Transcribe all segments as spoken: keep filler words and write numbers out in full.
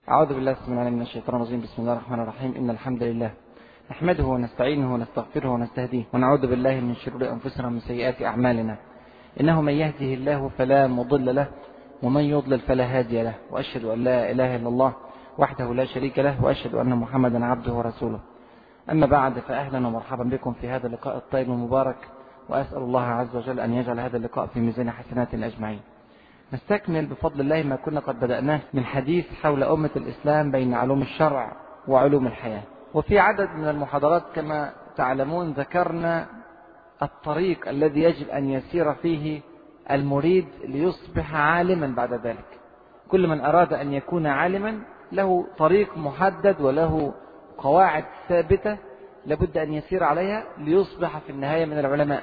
أعوذ بالله السميع العليم من الشيطان الرجيم. بسم الله الرحمن الرحيم. إن الحمد لله نحمده ونستعينه ونستغفره ونستهديه ونعوذ بالله من شرور أنفسنا ومن سيئات أعمالنا. إنه من يهده الله فلا مضل له ومن يضلل فلا هادي له، وأشهد أن لا إله إلا الله وحده لا شريك له، وأشهد أن محمدا عبده ورسوله. أما بعد، فأهلا ومرحبا بكم في هذا اللقاء الطيب المبارك، وأسأل الله عز وجل أن يجعل هذا اللقاء في ميزان حسناتنا أجمعين. نستكمل بفضل الله ما كنا قد بدأناه من حديث حول أمة الإسلام بين علوم الشرع وعلوم الحياة. وفي عدد من المحاضرات كما تعلمون ذكرنا الطريق الذي يجب أن يسير فيه المريد ليصبح عالما بعد ذلك. كل من أراد أن يكون عالما له طريق محدد وله قواعد ثابتة لابد أن يسير عليها ليصبح في النهاية من العلماء.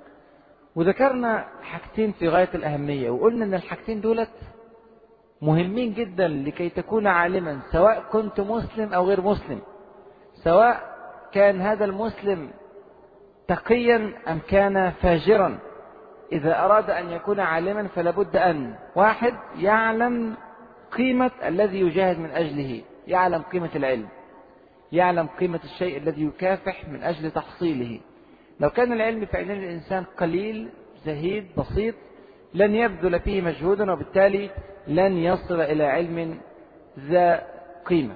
وذكرنا حاجتين في غاية الأهمية، وقلنا أن الحاجتين دولت مهمين جدا لكي تكون عالما، سواء كنت مسلم أو غير مسلم، سواء كان هذا المسلم تقيا أم كان فاجرا. إذا أراد أن يكون عالما فلابد أن واحد يعلم قيمة الذي يجاهد من أجله، يعلم قيمة العلم، يعلم قيمة الشيء الذي يكافح من أجل تحصيله. لو كان العلم في عينين الإنسان قليل زهيد بسيط لن يبذل فيه مجهودا، وبالتالي لن يصل إلى علم ذا قيمة.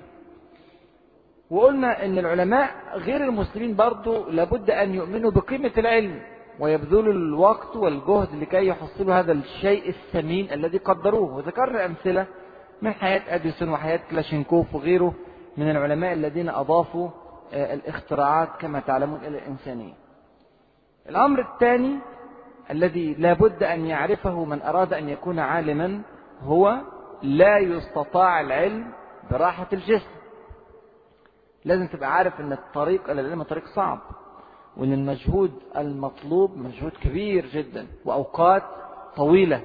وقلنا أن العلماء غير المسلمين برضو لابد أن يؤمنوا بقيمة العلم ويبذلوا الوقت والجهد لكي يحصلوا هذا الشيء الثمين الذي قدروه. وذكرنا أمثلة من حياة أديسون وحياة كلاشينكوف وغيره من العلماء الذين أضافوا الاختراعات كما تعلمون إلى الإنسانية. الأمر الثاني الذي لابد أن يعرفه من أراد أن يكون عالما هو لا يستطاع العلم براحة الجسم. لازم تبقى عارف أن الطريق إلى العلم طريق صعب، وأن المجهود المطلوب مجهود كبير جدا، وأوقات طويلة،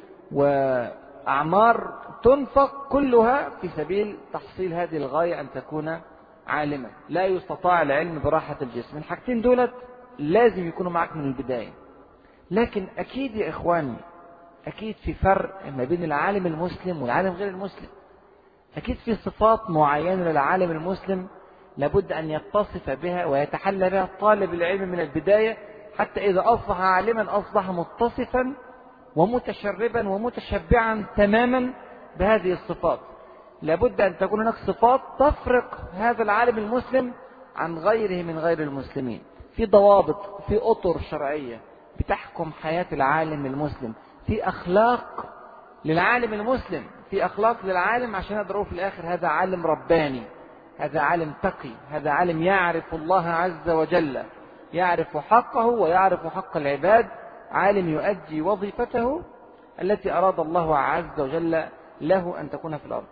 وأعمار تنفق كلها في سبيل تحصيل هذه الغاية أن تكون عالما. لا يستطاع العلم براحة الجسم. الحاجتين دولت لازم يكونوا معك من البداية. لكن أكيد يا إخواني، أكيد في فرق ما بين العالم المسلم والعالم غير المسلم. أكيد في صفات معينة للعالم المسلم لابد أن يتصف بها ويتحلى بها طالب العلم من البداية، حتى إذا أصبح عالما أصبح متصفا ومتشربا ومتشبعا تماما بهذه الصفات. لابد أن تكون هناك صفات تفرق هذا العالم المسلم عن غيره من غير المسلمين. في ضوابط، في أطر شرعية بتحكم حياة العالم المسلم، في أخلاق للعالم المسلم، في أخلاق للعالم عشان يقدروا في الآخر هذا عالم رباني، هذا عالم تقي، هذا عالم يعرف الله عز وجل، يعرف حقه ويعرف حق العباد، عالم يؤدي وظيفته التي أراد الله عز وجل له أن تكون في الأرض.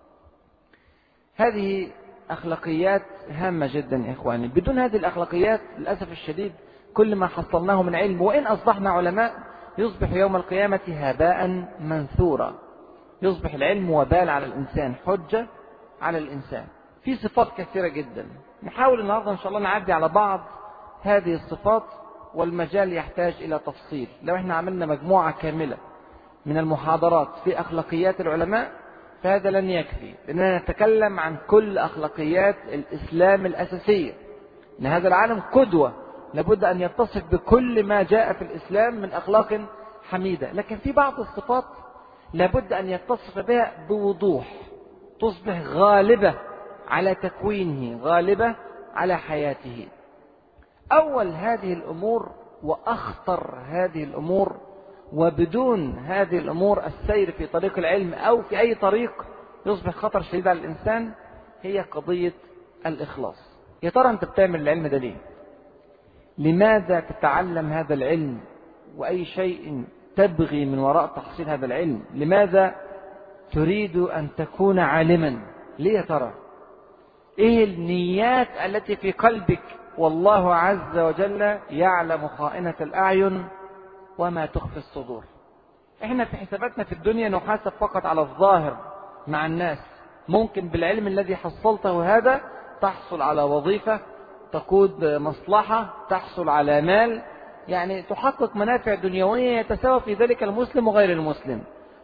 هذه أخلاقيات هامة جدا يا إخواني. بدون هذه الأخلاقيات للأسف الشديد كل ما حصلناه من علم وإن أصبحنا علماء يصبح يوم القيامة هباء منثورا. يصبح العلم وبال على الإنسان، حجة على الإنسان. في صفات كثيرة جدا نحاول النهاردة إن شاء الله نعدي على بعض هذه الصفات، والمجال يحتاج إلى تفصيل. لو احنا عملنا مجموعة كاملة من المحاضرات في أخلاقيات العلماء فهذا لن يكفي، لأننا نتكلم عن كل أخلاقيات الإسلام الأساسية. إن هذا العالم قدوة، لابد أن يتصف بكل ما جاء في الإسلام من أخلاق حميدة. لكن في بعض الصفات لابد أن يتصف بها بوضوح، تصبح غالبة على تكوينه، غالبة على حياته. أول هذه الأمور وأخطر هذه الأمور، وبدون هذه الأمور السير في طريق العلم أو في أي طريق يصبح خطر شديد على الإنسان، هي قضية الإخلاص. يا ترى أنت بتعمل العلم ده ليه؟ لماذا تتعلم هذا العلم؟ وأي شيء تبغي من وراء تحصيل هذا العلم؟ لماذا تريد أن تكون عالما؟ ليه يا ترى؟ إيه النيات التي في قلبك؟ والله عز وجل يعلم خائنة الأعين وما تخفي الصدور. احنا في حساباتنا في الدنيا نحاسب فقط على الظاهر مع الناس. ممكن بالعلم الذي حصلته هذا تحصل على وظيفة، تقود مصلحة، تحصل على مال، يعني تحقق منافع دنيوية يتساوى في ذلك المسلم وغير المسلم.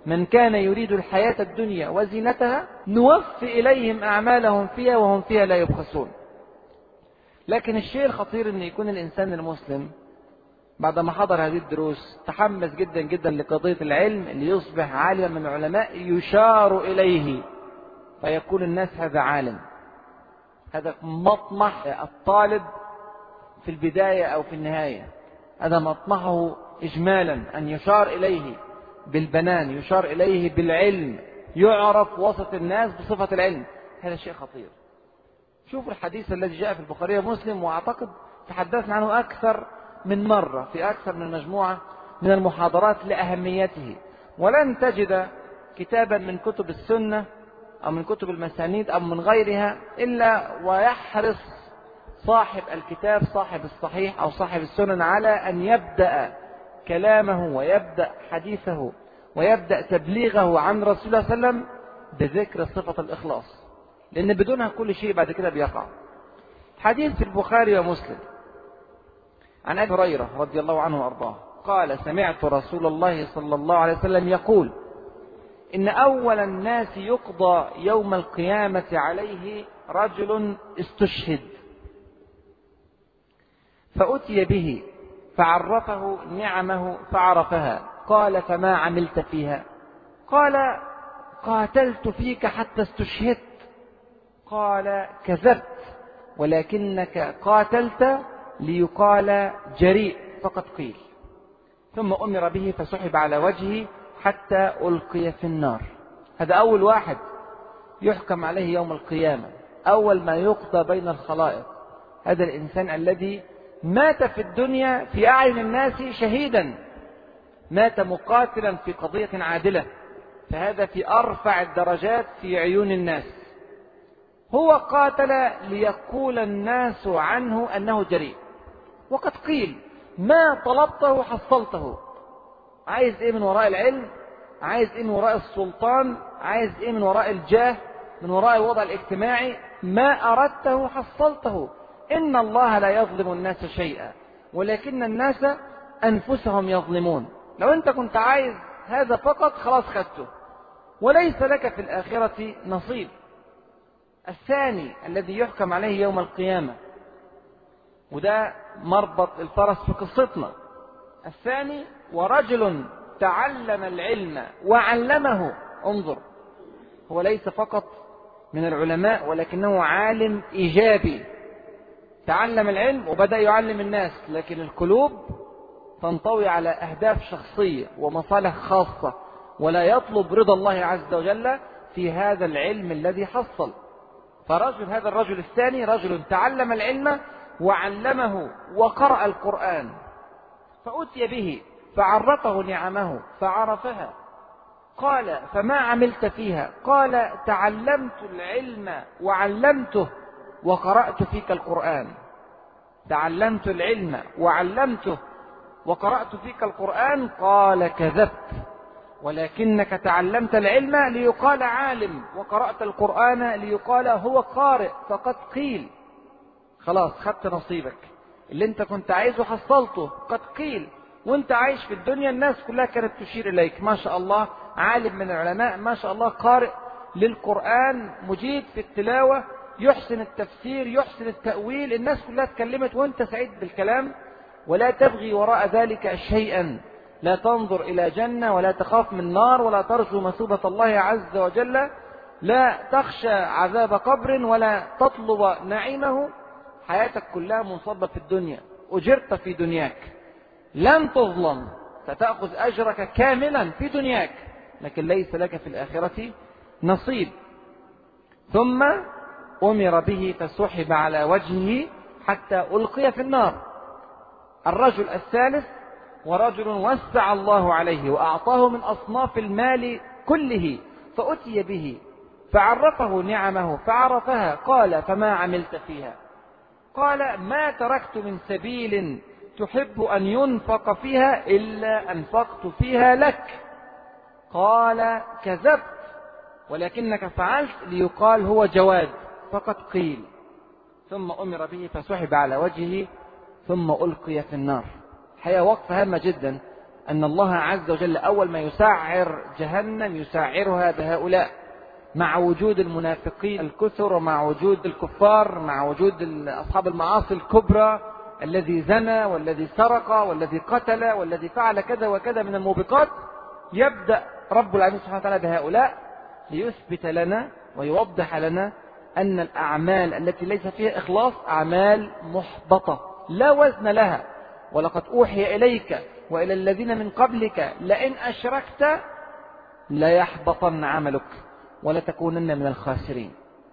من كان يريد الحياة الدنيا وزينتها نوفي إليهم أعمالهم فيها وهم فيها لا يبخسون. لكن الشيء الخطير أن يكون الإنسان المسلم بعدما حضر هذه الدروس تحمس جدا جدا لقضية العلم، اللي يصبح عالما من العلماء يشار إليه فيقول الناس هذا عالم. هذا مطمح الطالب في البداية أو في النهاية، هذا مطمحه إجمالا أن يشار إليه بالبنان، يشار إليه بالعلم، يعرف وسط الناس بصفة العلم. هذا شيء خطير. شوفوا الحديث الذي جاء في البخاري ومسلم، وأعتقد تحدثنا عنه أكثر من مرة في أكثر من مجموعة من المحاضرات لأهميته. ولن تجد كتابا من كتب السنة أو من كتب المسانيد أو من غيرها إلا ويحرص صاحب الكتاب صاحب الصحيح أو صاحب السنن على أن يبدأ كلامه ويبدأ حديثه ويبدأ تبليغه عن رسول الله صلى الله عليه وسلم بذكر صفة الإخلاص، لأن بدونها كل شيء بعد كده بيقع. حديث في البخاري ومسلم عن أبي هريرة رضي الله عنه وأرضاه قال: سمعت رسول الله صلى الله عليه وسلم يقول: إن أول الناس يقضى يوم القيامة عليه رجل استشهد، فأتي به فعرفه نعمه فعرفها، قال: فما عملت فيها؟ قال: قاتلت فيك حتى استشهدت. قال: كذبت، ولكنك قاتلت ليقال جريء فقد قيل. ثم أمر به فسحب على وجهه حتى ألقي في النار. هذا أول واحد يحكم عليه يوم القيامة، أول ما يقضى بين الخلائق. هذا الإنسان الذي مات في الدنيا في أعين الناس شهيدا، مات مقاتلا في قضية عادلة، فهذا في أرفع الدرجات في عيون الناس. هو قاتل ليقول الناس عنه أنه جريء، وقد قيل: ما طلبته حصلته. عايز ايه من وراء العلم؟ عايز ايه من وراء السلطان؟ عايز ايه من وراء الجاه؟ من وراء الوضع الاجتماعي؟ ما أردته حصلته. إن الله لا يظلم الناس شيئا ولكن الناس أنفسهم يظلمون. لو أنت كنت عايز هذا فقط خلاص خدته، وليس لك في الآخرة نصيب. الثاني الذي يحكم عليه يوم القيامة، وده مربط الفرس في قصتنا. الثاني: ورجل تعلم العلم وعلمه. انظر، هو ليس فقط من العلماء ولكنه عالم إيجابي، تعلم العلم وبدأ يعلم الناس، لكن القلوب تنطوي على أهداف شخصية ومصالح خاصة، ولا يطلب رضا الله عز وجل في هذا العلم الذي حصل. فرجل هذا الرجل الثاني رجل تعلم العلم وعلمه وقرأ القرآن، فأتي به فعرفه نعمه فعرفها. قال: فما عملت فيها؟ قال: تعلمت العلم وعلمته وقرأت فيك القرآن. تعلمت العلم وعلمته وقرأت فيك القرآن. قال: كذبت، ولكنك تعلمت العلم ليقال عالم، وقرأت القرآن ليقال هو قارئ فقد قيل. خلاص خدت نصيبك، اللي انت كنت عايزه حصلته قد قيل. وانت عايش في الدنيا الناس كلها كانت تشير اليك، ما شاء الله عالم من العلماء، ما شاء الله قارئ للقرآن، مجيد في التلاوة، يحسن التفسير، يحسن التأويل. الناس كلها اتكلمت وانت سعيد بالكلام، ولا تبغي وراء ذلك شيئا. لا تنظر إلى جنة ولا تخاف من نار ولا ترجو مثوبة الله عز وجل، لا تخشى عذاب قبر ولا تطلب نعيمه. حياتك كلها منصبة في الدنيا، أجرت في دنياك، لن تظلم، ستأخذ أجرك كاملا في دنياك، لكن ليس لك في الآخرة نصيب. ثم أمر به فسحب على وجهه حتى ألقي في النار. الرجل الثالث: ورجل وسع الله عليه وأعطاه من أصناف المال كله، فأتي به فعرفه نعمه فعرفها. قال: فما عملت فيها؟ قال: ما تركت من سبيل تحب أن ينفق فيها إلا أنفقت فيها لك. قال: كذبت، ولكنك فعلت ليقال هو جواد فقد قيل. ثم أمر به فسحب على وجهه ثم ألقي في النار. حقيقة وقفة هامة جدا أن الله عز وجل أول ما يسعر جهنم يسعرها بهؤلاء، مع وجود المنافقين الكثر، ومع وجود الكفار، مع وجود أصحاب المعاصي الكبرى، الذي زنى والذي سرق والذي قتل والذي فعل كذا وكذا من الموبقات. يبدأ رب العالمين سبحانه وتعالى بهؤلاء ليثبت لنا ويوضح لنا أن الأعمال التي ليس فيها إخلاص أعمال محبطة لا وزن لها. ولقد أوحي إليك وإلى الذين من قبلك لئن أشركت ليحبطن عملك ولتكونن من الخاسرين.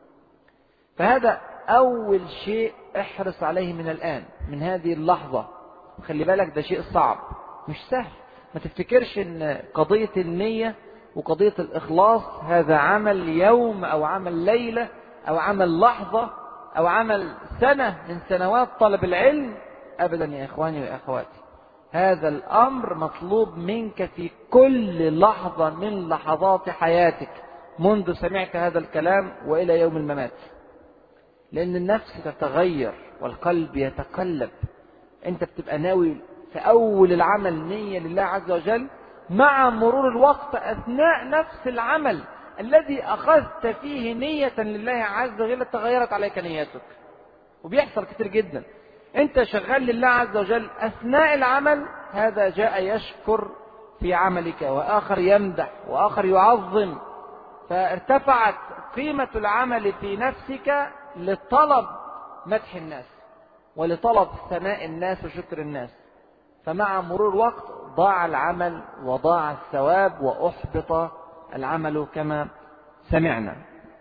فهذا أول شيء احرص عليه من الآن، من هذه اللحظة. خلي بالك ده شيء صعب مش سهل. ما تفتكرش ان قضية النية وقضية الإخلاص هذا عمل يوم أو عمل ليلة أو عمل لحظة أو عمل سنة من سنوات طلب العلم. أبدا يا إخواني وأخواتي، هذا الأمر مطلوب منك في كل لحظة من لحظات حياتك منذ سمعت هذا الكلام وإلى يوم الممات، لأن النفس تتغير والقلب يتقلب. أنت بتبقى ناوي في أول العمل نية لله عز وجل، مع مرور الوقت أثناء نفس العمل الذي أخذت فيه نية لله عز وجل تغيرت عليك نيتك. وبيحصل كتير جدا، أنت شغال لله عز وجل أثناء العمل، هذا جاء يشكر في عملك وآخر يمدح وآخر يعظم، فارتفعت قيمة العمل في نفسك لطلب مدح الناس ولطلب ثناء الناس وشكر الناس. فمع مرور الوقت ضاع العمل وضاع الثواب وأحبط العمل كما سمعنا.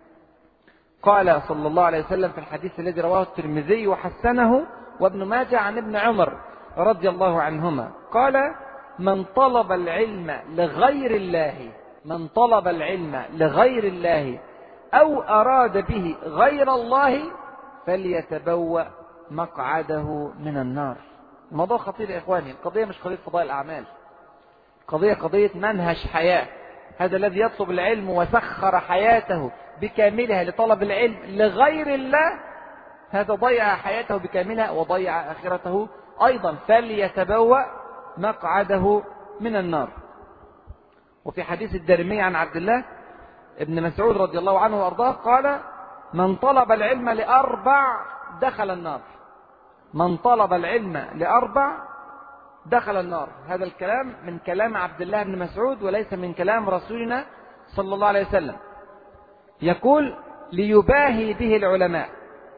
قال صلى الله عليه وسلم في الحديث الذي رواه الترمذي وحسنه وابن ماجه عن ابن عمر رضي الله عنهما قال: من طلب العلم لغير الله من طلب العلم لغير الله أو أراد به غير الله فليتبوأ مقعده من النار. الموضوع خطير يا إخواني. القضية مش قضية فضاء الأعمال، قضية قضية منهج حياة. هذا الذي يطلب العلم وسخر حياته بكاملها لطلب العلم لغير الله، هذا ضيع حياته بكاملها وضيع آخرته أيضا. فليتبوأ مقعده من النار. وفي حديث الدارمي عن عبد الله ابن مسعود رضي الله عنه وأرضاه قال: من طلب العلم لأربع دخل النار. من طلب العلم لأربع دخل النار. هذا الكلام من كلام عبد الله بن مسعود وليس من كلام رسولنا صلى الله عليه وسلم. يقول: ليباهي به العلماء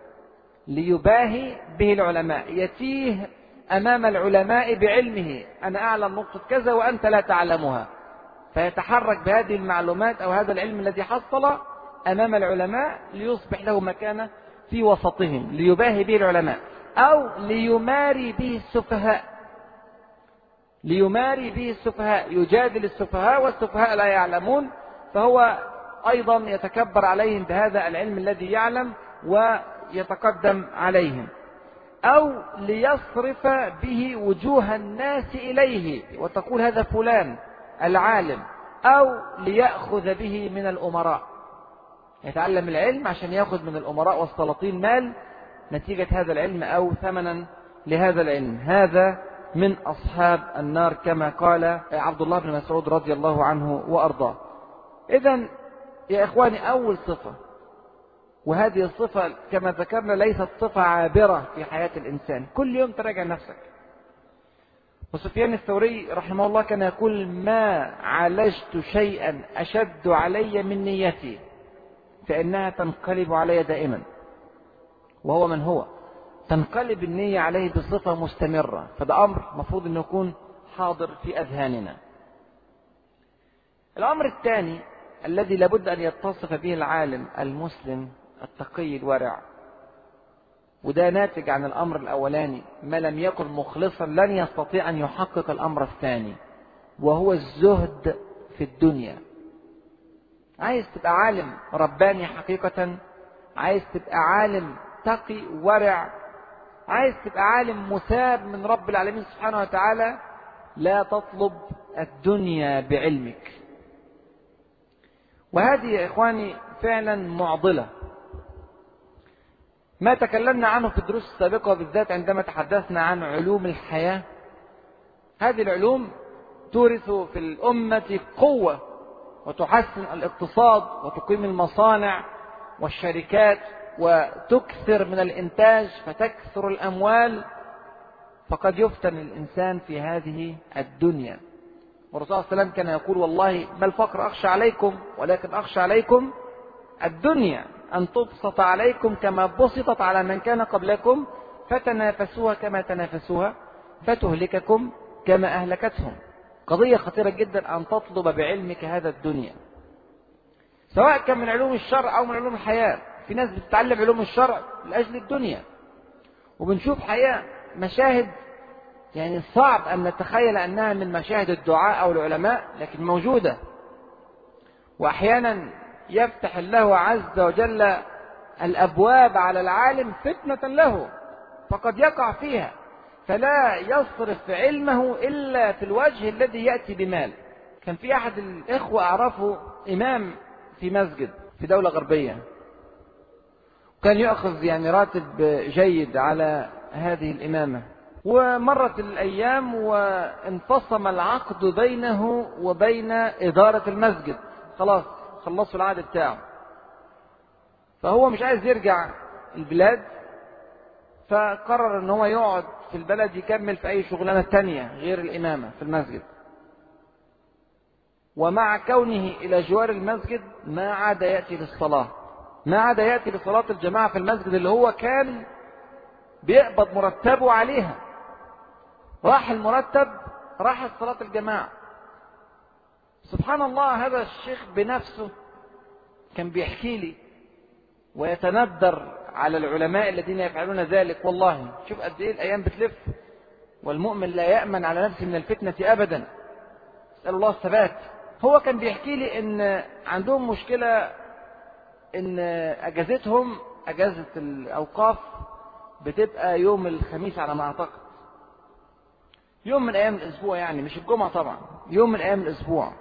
ليباهي به العلماء يتيه أمام العلماء بعلمه، أنا أعلم نقطة كذا وأنت لا تعلمها، فيتحرك بهذه المعلومات أو هذا العلم الذي حصل أمام العلماء ليصبح له مكانة في وسطهم. ليباهي به العلماء أو ليماري به السفهاء ليماري به السفهاء يجادل السفهاء والسفهاء لا يعلمون، فهو أيضا يتكبر عليهم بهذا العلم الذي يعلم ويتقدم عليهم. أو ليصرف به وجوه الناس إليه وتقول هذا فلان العالم. أو ليأخذ به من الأمراء، يتعلم العلم عشان يأخذ من الأمراء والسلاطين مال نتيجة هذا العلم أو ثمنا لهذا العلم. هذا من أصحاب النار كما قال عبد الله بن مسعود رضي الله عنه وأرضاه. إذن يا إخواني، أول صفة، وهذه الصفة كما ذكرنا ليست صفة عابرة في حياة الإنسان، كل يوم تراجع نفسك. وسفيان الثوري رحمه الله كان يقول: ما عالجت شيئا أشد علي من نيتي فإنها تنقلب علي دائما. وهو من هو تنقلب النية عليه بصفة مستمرة، فده أمر مفروض أنه يكون حاضر في أذهاننا. الأمر الثاني الذي لابد أن يتصف به العالم المسلم التقي الورع، وده ناتج عن الأمر الأولاني، ما لم يكن مخلصا لن يستطيع أن يحقق الأمر الثاني، وهو الزهد في الدنيا. عايز تبقى عالم رباني حقيقة، عايز تبقى عالم تقي ورع، عايز تبقى عالم مثاب من رب العالمين سبحانه وتعالى، لا تطلب الدنيا بعلمك. وهذه يا إخواني فعلا معضلة. ما تكلمنا عنه في الدروس السابقة، بالذات عندما تحدثنا عن علوم الحياة. هذه العلوم تورث في الأمة قوة وتحسن الاقتصاد وتقيم المصانع والشركات وتكثر من الإنتاج فتكثر الأموال، فقد يفتن الإنسان في هذه الدنيا. والرسول صلى الله عليه وسلم كان يقول: والله ما الفقر أخشى عليكم ولكن أخشى عليكم الدنيا أن تبسط عليكم كما بسطت على من كان قبلكم فتنافسوها كما تنافسوها فتهلككم كما أهلكتهم. قضية خطيرة جدا أن تطلب بعلمك هذا الدنيا، سواء كان من علوم الشرع أو من علوم الحياة. في ناس بتتعلم علوم الشرع لأجل الدنيا، وبنشوف حياة مشاهد يعني صعب أن نتخيل أنها من مشاهد الدعاء أو العلماء، لكن موجودة. وأحيانا يفتح الله عز وجل الأبواب على العالم فتنة له، فقد يقع فيها فلا يصرف علمه إلا في الوجه الذي يأتي بمال. كان في أحد الإخوة أعرفه إمام في مسجد في دولة غربية، كان يأخذ يعني راتب جيد على هذه الإمامة. ومرت الأيام وانفصم العقد بينه وبين إدارة المسجد، خلاص خلصوا العقد بتاعه، فهو مش عايز يرجع البلاد، فقرر ان هو يقعد في البلد يكمل في أي شغلانة تانية غير الإمامة في المسجد. ومع كونه إلى جوار المسجد ما عاد يأتي للصلاة، ما عاد يأتي لصلاة الجماعة في المسجد اللي هو كان بيقبض مرتبه عليها. راح المرتب، راحت صلاة الجماعة. سبحان الله، هذا الشيخ بنفسه كان بيحكي لي ويتندر على العلماء الذين يفعلون ذلك. والله شوف قد ايه الايام بتلف، والمؤمن لا يأمن على نفسه من الفتنة ابدا، اسأل الله الثبات. هو كان بيحكي لي ان عندهم مشكلة ان اجازتهم اجازة الاوقاف بتبقى يوم الخميس على ما اعتقد، يوم من ايام الاسبوع، يعني مش الجمعة طبعا، يوم من ايام الاسبوع.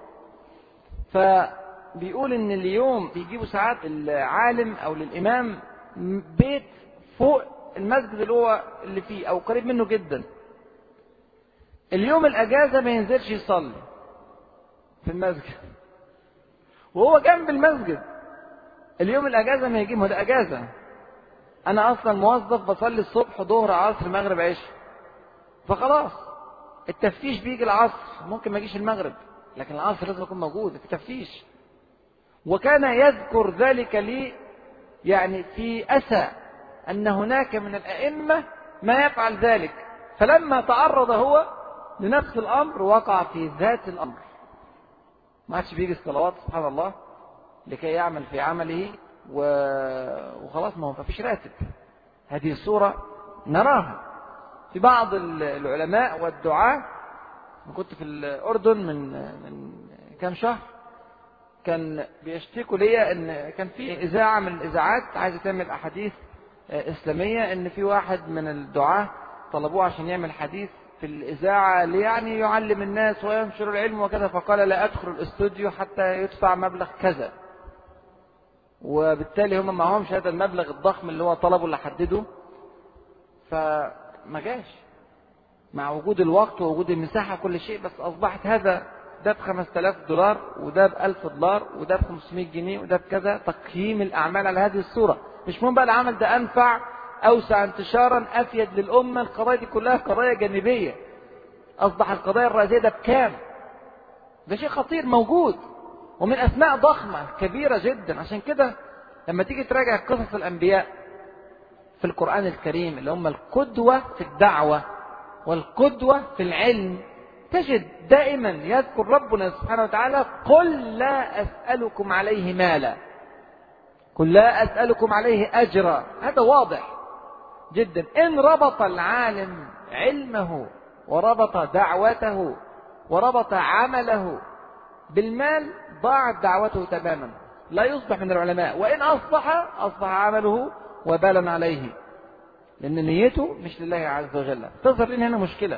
فبيقول ان اليوم بيجيبوا ساعات العالم او للامام بيت فوق المسجد اللي هو اللي فيه او قريب منه جدا. اليوم الاجازة ما ينزلش يصلي في المسجد وهو جنب المسجد. اليوم الاجازة ما يجي، ما ده اجازة. انا اصلا موظف بصلي الصبح ظهر عصر مغرب عشاء، فخلاص التفتيش بيجي العصر، ممكن ما يجيش المغرب لكن العصر لازم يكون موجود في تفتيش. وكان يذكر ذلك لي يعني في أسى أن هناك من الأئمة ما يفعل ذلك، فلما تعرض هو لنفس الأمر وقع في ذات الأمر، ما عادش بيجي الصلوات سبحان الله لكي يعمل في عمله وخلاص ما هو فيش راتب. هذه الصورة نراها في بعض العلماء والدعاة. كنت في الأردن من من كام شهر، كان بيشتكوا لي ان كان في إذاعة من الإذاعات عايزة تعمل أحاديث إسلامية، ان في واحد من الدعاة طلبوه عشان يعمل حديث في الإذاعة يعني يعلم الناس وينشر العلم وكذا، فقال لا أدخل الاستوديو حتى يدفع مبلغ كذا. وبالتالي هم معهمش هذا المبلغ الضخم اللي هو طلبه اللي حدده، فما جاش مع وجود الوقت ووجود المساحة كل شيء. بس أصبحت هذا ده بخمسة آلاف دولار وده بألف دولار وده بخمسمائة جنيه وده بكذا، تقييم الأعمال على هذه الصورة. مش مهم بقى العمل ده أنفع أوسع انتشارا أفيد للأمة، القضايا دي كلها قضايا جانبية. أصبح القضايا الرئيسية ده بكام؟ ده شيء خطير موجود ومن أسماء ضخمة كبيرة جدا. عشان كده لما تيجي تراجع قصص الأنبياء في القرآن الكريم اللي هم القدوة في الدعوة والقدوة في العلم، تجد دائما يذكر ربنا سبحانه وتعالى: قل لا أسألكم عليه مالا، قل لا أسألكم عليه أجرا. هذا واضح جدا. إن ربط العالم علمه وربط دعوته وربط عمله بالمال ضاعت دعوته تماما، لا يصبح من العلماء. وإن أصبح أصبح عمله وبالا عليه، لأن نيته مش لله عز وجل. تظهر لنا هنا مشكلة،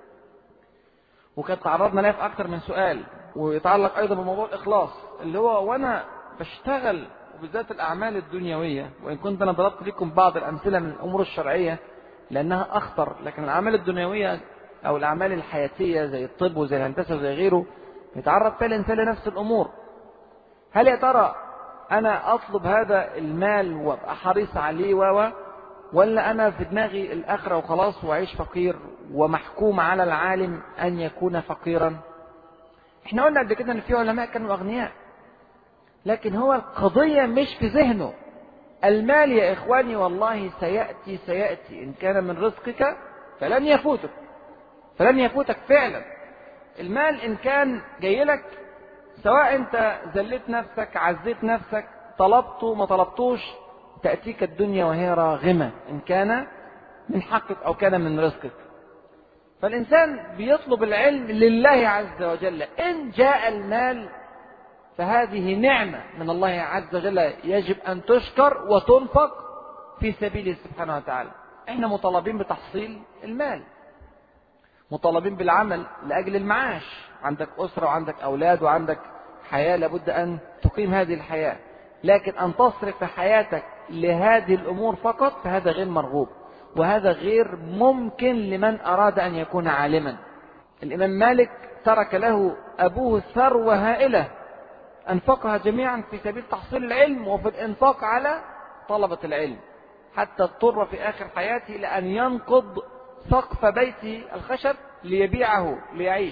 وكانت تعرضنا لها في أكثر من سؤال، ويتعلق أيضا بموضوع الإخلاص اللي هو وأنا بشتغل وبالذات الأعمال الدنيوية. وإن كنت أنا ضربت لكم بعض الأمثلة من الأمور الشرعية لأنها أخطر، لكن الأعمال الدنيوية أو الأعمال الحياتية زي الطب وزي الهندسة وزي غيره يتعرض فيها الإنسان لنفس الأمور. هل يا ترى أنا أطلب هذا المال وأبقى حريص عليه و ولا أنا في دماغي الآخرة وخلاص وأعيش فقير ومحكوم على العالم أن يكون فقيرا؟ احنا قلنا قبل كده أن في علماء كانوا أغنياء، لكن هو القضية مش في ذهنه. المال يا إخواني والله سيأتي سيأتي، إن كان من رزقك فلن يفوتك، فلن يفوتك فعلا. المال إن كان جاي لك، سواء أنت ذلت نفسك عزيت نفسك طلبته ما طلبتوش، تأتيك الدنيا وهي راغمة، إن كان من حقك أو كان من رزقك. فالإنسان بيطلب العلم لله عز وجل. إن جاء المال فهذه نعمة من الله عز وجل يجب أن تشكر وتنفق في سبيله سبحانه وتعالى. احنا مطالبين بتحصيل المال، مطالبين بالعمل لأجل المعاش، عندك أسرة وعندك أولاد وعندك حياة لابد أن تقيم هذه الحياة، لكن أن تصرف حياتك لهذه الأمور فقط فهذا غير مرغوب، وهذا غير ممكن لمن أراد أن يكون عالما. الإمام مالك ترك له أبوه ثروة هائلة أنفقها جميعا في سبيل تحصيل العلم وفي الإنفاق على طلبة العلم، حتى اضطر في آخر حياته إلى أن ينقض سقف بيته الخشب ليبيعه ليعيش.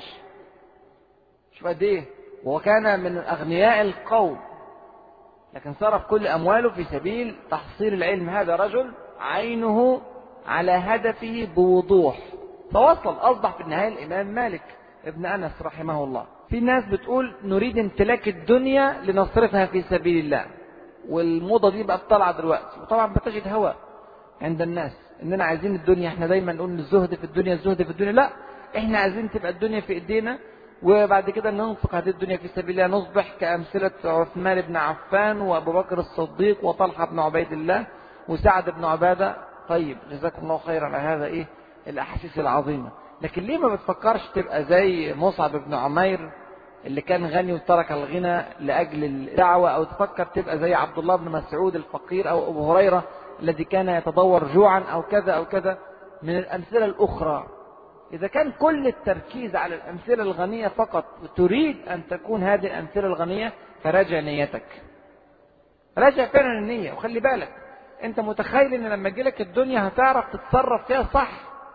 شوف قد إيه، وكان من أغنياء القوم، لكن صرف كل أمواله في سبيل تحصيل العلم. هذا رجل عينه على هدفه بوضوح، فوصل أصبح في النهاية الإمام مالك ابن أنس رحمه الله. في ناس بتقول نريد امتلاك الدنيا لنصرفها في سبيل الله، والموضة دي بقى طالعة دلوقتي، وطبعا بتجد هواء عند الناس اننا عايزين الدنيا. احنا دايما نقول الزهد في الدنيا الزهد في الدنيا، لا، احنا عايزين تبقى الدنيا في ايدينا وبعد كده ننفق هذه الدنيا في سبيل الله، نصبح كأمثلة عثمان بن عفان وابو بكر الصديق وطلحة بن عبيد الله وسعد بن عبادة. طيب جزاكم الله خيرا على هذا ايه الاحاسيس العظيمة. لكن ليه ما بتفكرش تبقى زي مصعب بن عمير اللي كان غني وترك الغنى لأجل الدعوة، أو تفكر تبقى زي عبد الله بن مسعود الفقير، أو أبو هريرة الذي كان يتضور جوعا، أو كذا أو كذا من الأمثلة الأخرى. إذا كان كل التركيز على الأمثلة الغنية فقط تريد أن تكون هذه الأمثلة الغنية، فراجع نيتك، راجع فعلا النية. وخلي بالك أنت متخيل أن لما تجيلك الدنيا هتعرف تتصرف فيها صح؟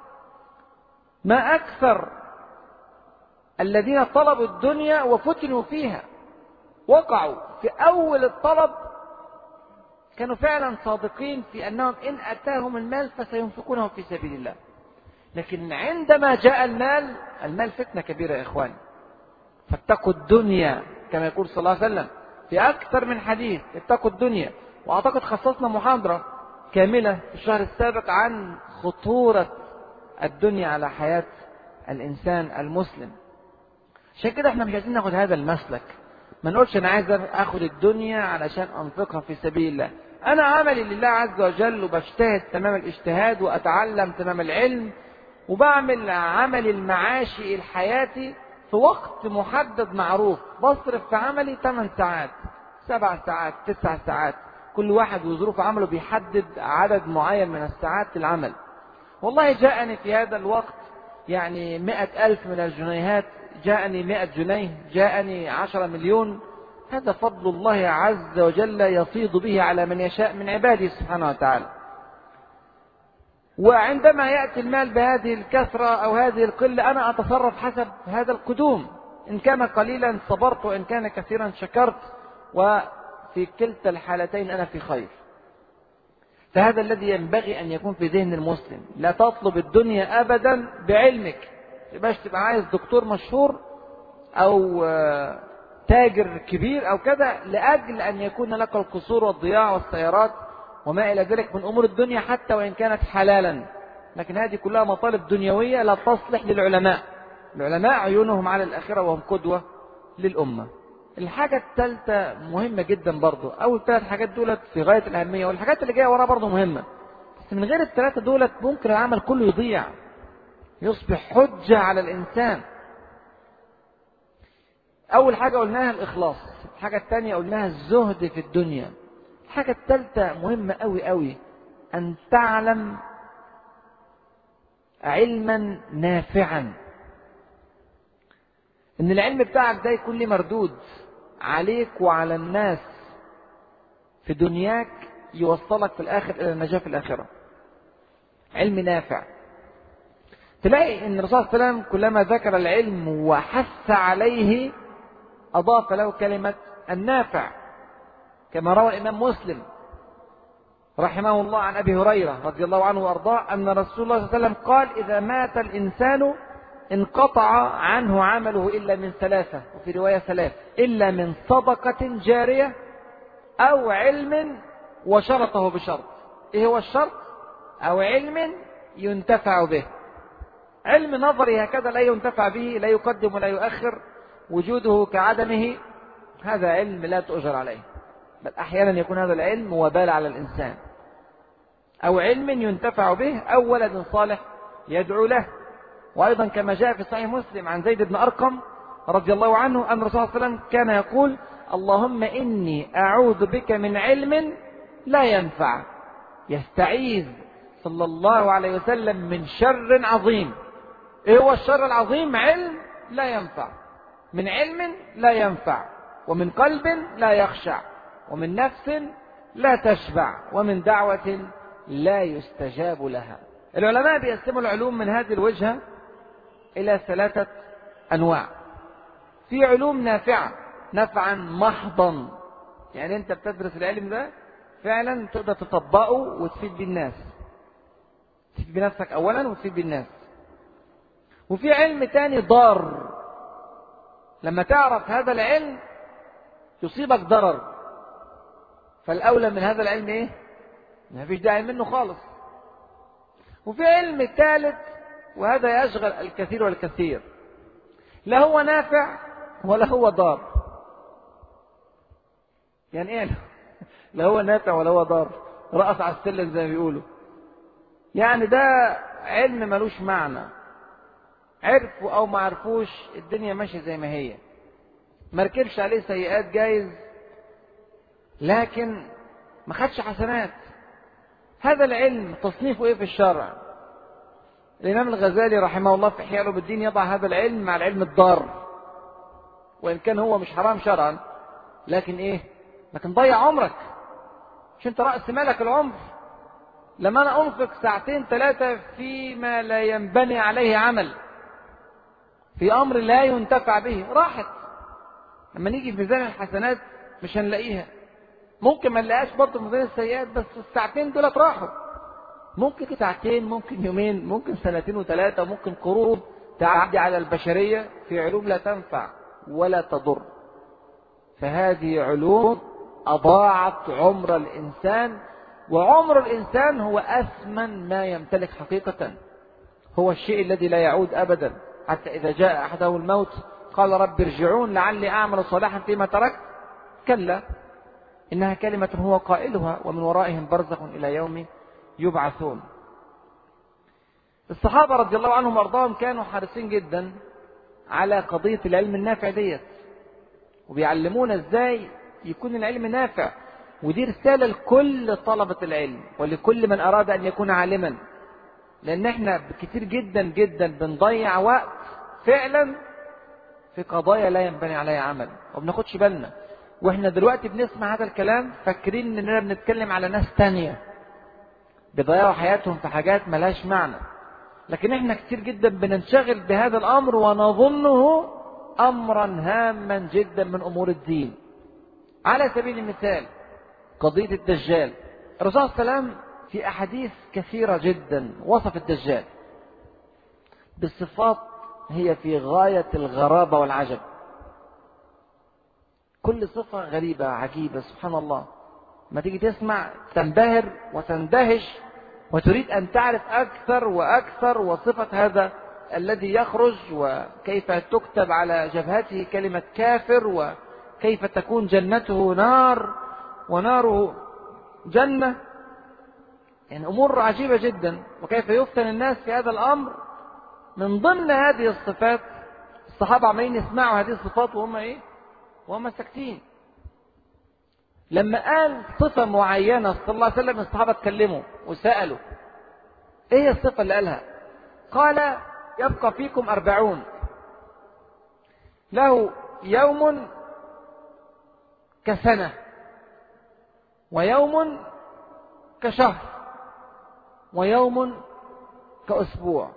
ما أكثر الذين طلبوا الدنيا وفتنوا فيها، وقعوا في أول الطلب كانوا فعلا صادقين في أنهم إن أتاهم المال فسينفقونه في سبيل الله، لكن عندما جاء المال، المال فتنة كبيرة يا إخواني. فاتقوا الدنيا كما يقول صلى الله عليه وسلم في أكثر من حديث، اتقوا الدنيا. وأعتقد خصصنا محاضرة كاملة في الشهر السابق عن خطورة الدنيا على حياة الإنسان المسلم. عشان كده احنا مش عايزين ناخد هذا المسلك، ما نقولش انا عايز اخد الدنيا علشان انفقها في سبيل الله. انا عملي لله عز وجل وبجتهد تمام الاجتهاد واتعلم تمام العلم وبعمل عملي المعاشي الحياتي في وقت محدد معروف، بصرف في عملي ثمان ساعات سبع ساعات تسع ساعات، كل واحد وظروف عمله بيحدد عدد معين من الساعات للعمل. والله جاءني في هذا الوقت يعني مئة ألف من الجنيهات، جاءني مئة جنيه، جاءني عشرة مليون، هذا فضل الله عز وجل يفيض به على من يشاء من عباده سبحانه وتعالى. وعندما يأتي المال بهذه الكثرة أو هذه القلة أنا أتصرف حسب هذا القدوم، إن كان قليلا صبرت وإن كان كثيرا شكرت، وفي كلتا الحالتين أنا في خير. فهذا الذي ينبغي أن يكون في ذهن المسلم. لا تطلب الدنيا أبدا بعلمك، باش تبقى عايز دكتور مشهور أو تاجر كبير أو كذا لأجل أن يكون لك القصور والضياع والسيارات وما إلى ذلك من أمور الدنيا حتى وإن كانت حلالا. لكن هذه كلها مطالب دنيوية لا تصلح للعلماء. العلماء عيونهم على الآخرة وهم قدوة للأمة. الحاجة الثالثة مهمة جدا برضو، أول ثلاث حاجات دولت في غاية الأهمية، والحاجات اللي جاية وراها برضو مهمة، بس من غير الثلاثة دولت ممكن العمل كله يضيع، يصبح حجة على الإنسان. أول حاجة قلناها الإخلاص، الحاجة الثانية قلناها الزهد في الدنيا، الحاجة الثالثة مهمة أوي أوي، أن تعلم علما نافعا، ان العلم بتاعك ده يكون ليه مردود عليك وعلى الناس في دنياك، يوصلك في الاخر الى النجاة في الاخرة. علم نافع. تلاقي ان الرسول صلى الله عليه وسلم كلما ذكر العلم وحث عليه اضاف له كلمة النافع، كما روى الامام مسلم رحمه الله عن ابي هريرة رضي الله عنه وارضاه ان رسول الله صلى الله عليه وسلم قال: اذا مات الانسان انقطع عنه عمله الا من ثلاثة، وفي رواية ثلاث، الا من صدقة جارية او علم وشرطه بشرط. ايه هو الشرط؟ او علم ينتفع به. علم نظري هكذا لا ينتفع به، لا يقدم ولا يؤخر، وجوده كعدمه، هذا علم لا تؤجر عليه، بل احيانا يكون هذا العلم وبال على الانسان. او علم ينتفع به، او ولد صالح يدعو له. وايضا كما جاء في صحيح مسلم عن زيد بن ارقم رضي الله عنه ان الرسول صلى الله عليه وسلم كان يقول: اللهم اني اعوذ بك من علم لا ينفع. يستعيذ صلى الله عليه وسلم من شر عظيم. ايه هو الشر العظيم؟ علم لا ينفع، من علم لا ينفع، ومن قلب لا يخشع، ومن نفس لا تشبع، ومن دعوة لا يستجاب لها. العلماء بيقسموا العلوم من هذه الوجهة إلى ثلاثة أنواع. في علوم نافعة، نفعا محضا، يعني أنت بتدرس العلم ده فعلا تقدر تطبقه وتفيد بالناس، تفيد بنفسك أولا وتفيد بالناس. وفي علم تاني ضار، لما تعرف هذا العلم يصيبك ضرر، فالأولى من هذا العلم إيه؟ ما فيش داعي منه خالص. وفي علم ثالث، وهذا يشغل الكثير والكثير، لا هو نافع ولا هو ضار. يعني ايه لا هو نافع ولا هو ضار؟ رأس على السلم زي ما بيقولوا. يعني ده علم ملوش معنى، عرفوا او ما عرفوش الدنيا ماشيه زي ما هي، ما ركبش عليه سيئات جايز، لكن ما خدش حسنات. هذا العلم تصنيفه ايه في الشرع؟ الامام الغزالي رحمه الله في احياء الدين يضع هذا العلم مع العلم الضار، وان كان هو مش حرام شرعا، لكن ايه؟ لكن ضيع عمرك، مش انت رأس مالك العمر. لما انا انفق ساعتين ثلاثة فيما لا ينبني عليه عمل، في امر لا ينتفع به، راحت. لما نيجي في ميزان الحسنات مش هنلاقيها، ممكن ما نلاقيهاش برضه في ميزان السيئات، بس الساعتين دولت راحوا. ممكن ساعتين، ممكن يومين، ممكن سنتين وثلاثة، ممكن قرون تعدي على البشرية في علوم لا تنفع ولا تضر. فهذه علوم أضاعت عمر الإنسان، وعمر الإنسان هو أثمن ما يمتلك حقيقة، هو الشيء الذي لا يعود أبدا، حتى إذا جاء أحده الموت قال رب ارجعون لعلي أعمل صالحا فيما تركت. كلا إنها كلمة هو قائلها ومن ورائهم برزخ إلى يوم يبعثون. الصحابة رضي الله عنهم وارضاهم كانوا حريصين جدا على قضية العلم النافع ديت، وبيعلمونا ازاي يكون العلم نافع. ودي رسالة لكل طلبة العلم ولكل من أراد أن يكون عالما، لأن احنا كتير جدا جدا بنضيع وقت فعلا في قضايا لا ينبني عليها عمل وبناخدش بالنا. واحنا دلوقتي بنسمع هذا الكلام فاكرين اننا بنتكلم على ناس تانية بيضيعوا حياتهم في حاجات ملهاش معنى، لكن احنا كتير جدا بننشغل بهذا الامر ونظنه امرا هاما جدا من امور الدين. على سبيل المثال قضية الدجال، الرسول صلى الله عليه وسلم في احاديث كثيرة جدا وصف الدجال بالصفات هي في غاية الغرابة والعجب، كل صفة غريبة عجيبة سبحان الله، ما تيجي تسمع تنبهر وتندهش وتريد أن تعرف أكثر وأكثر. وصفة هذا الذي يخرج وكيف تكتب على جبهته كلمة كافر، وكيف تكون جنته نار وناره جنة، يعني أمور عجيبة جدا، وكيف يفتن الناس في هذا الأمر. من ضمن هذه الصفات الصحابة عمالين يسمعوا هذه الصفات وهم إيه؟ وهم ساكتين. لما قال صفة معينة صلى الله عليه وسلم الصحابة اتكلموا وسألوا ايه الصفة اللي قالها؟ قال يبقى فيكم أربعون، له يوم كسنة، ويوم كشهر، ويوم كأسبوع.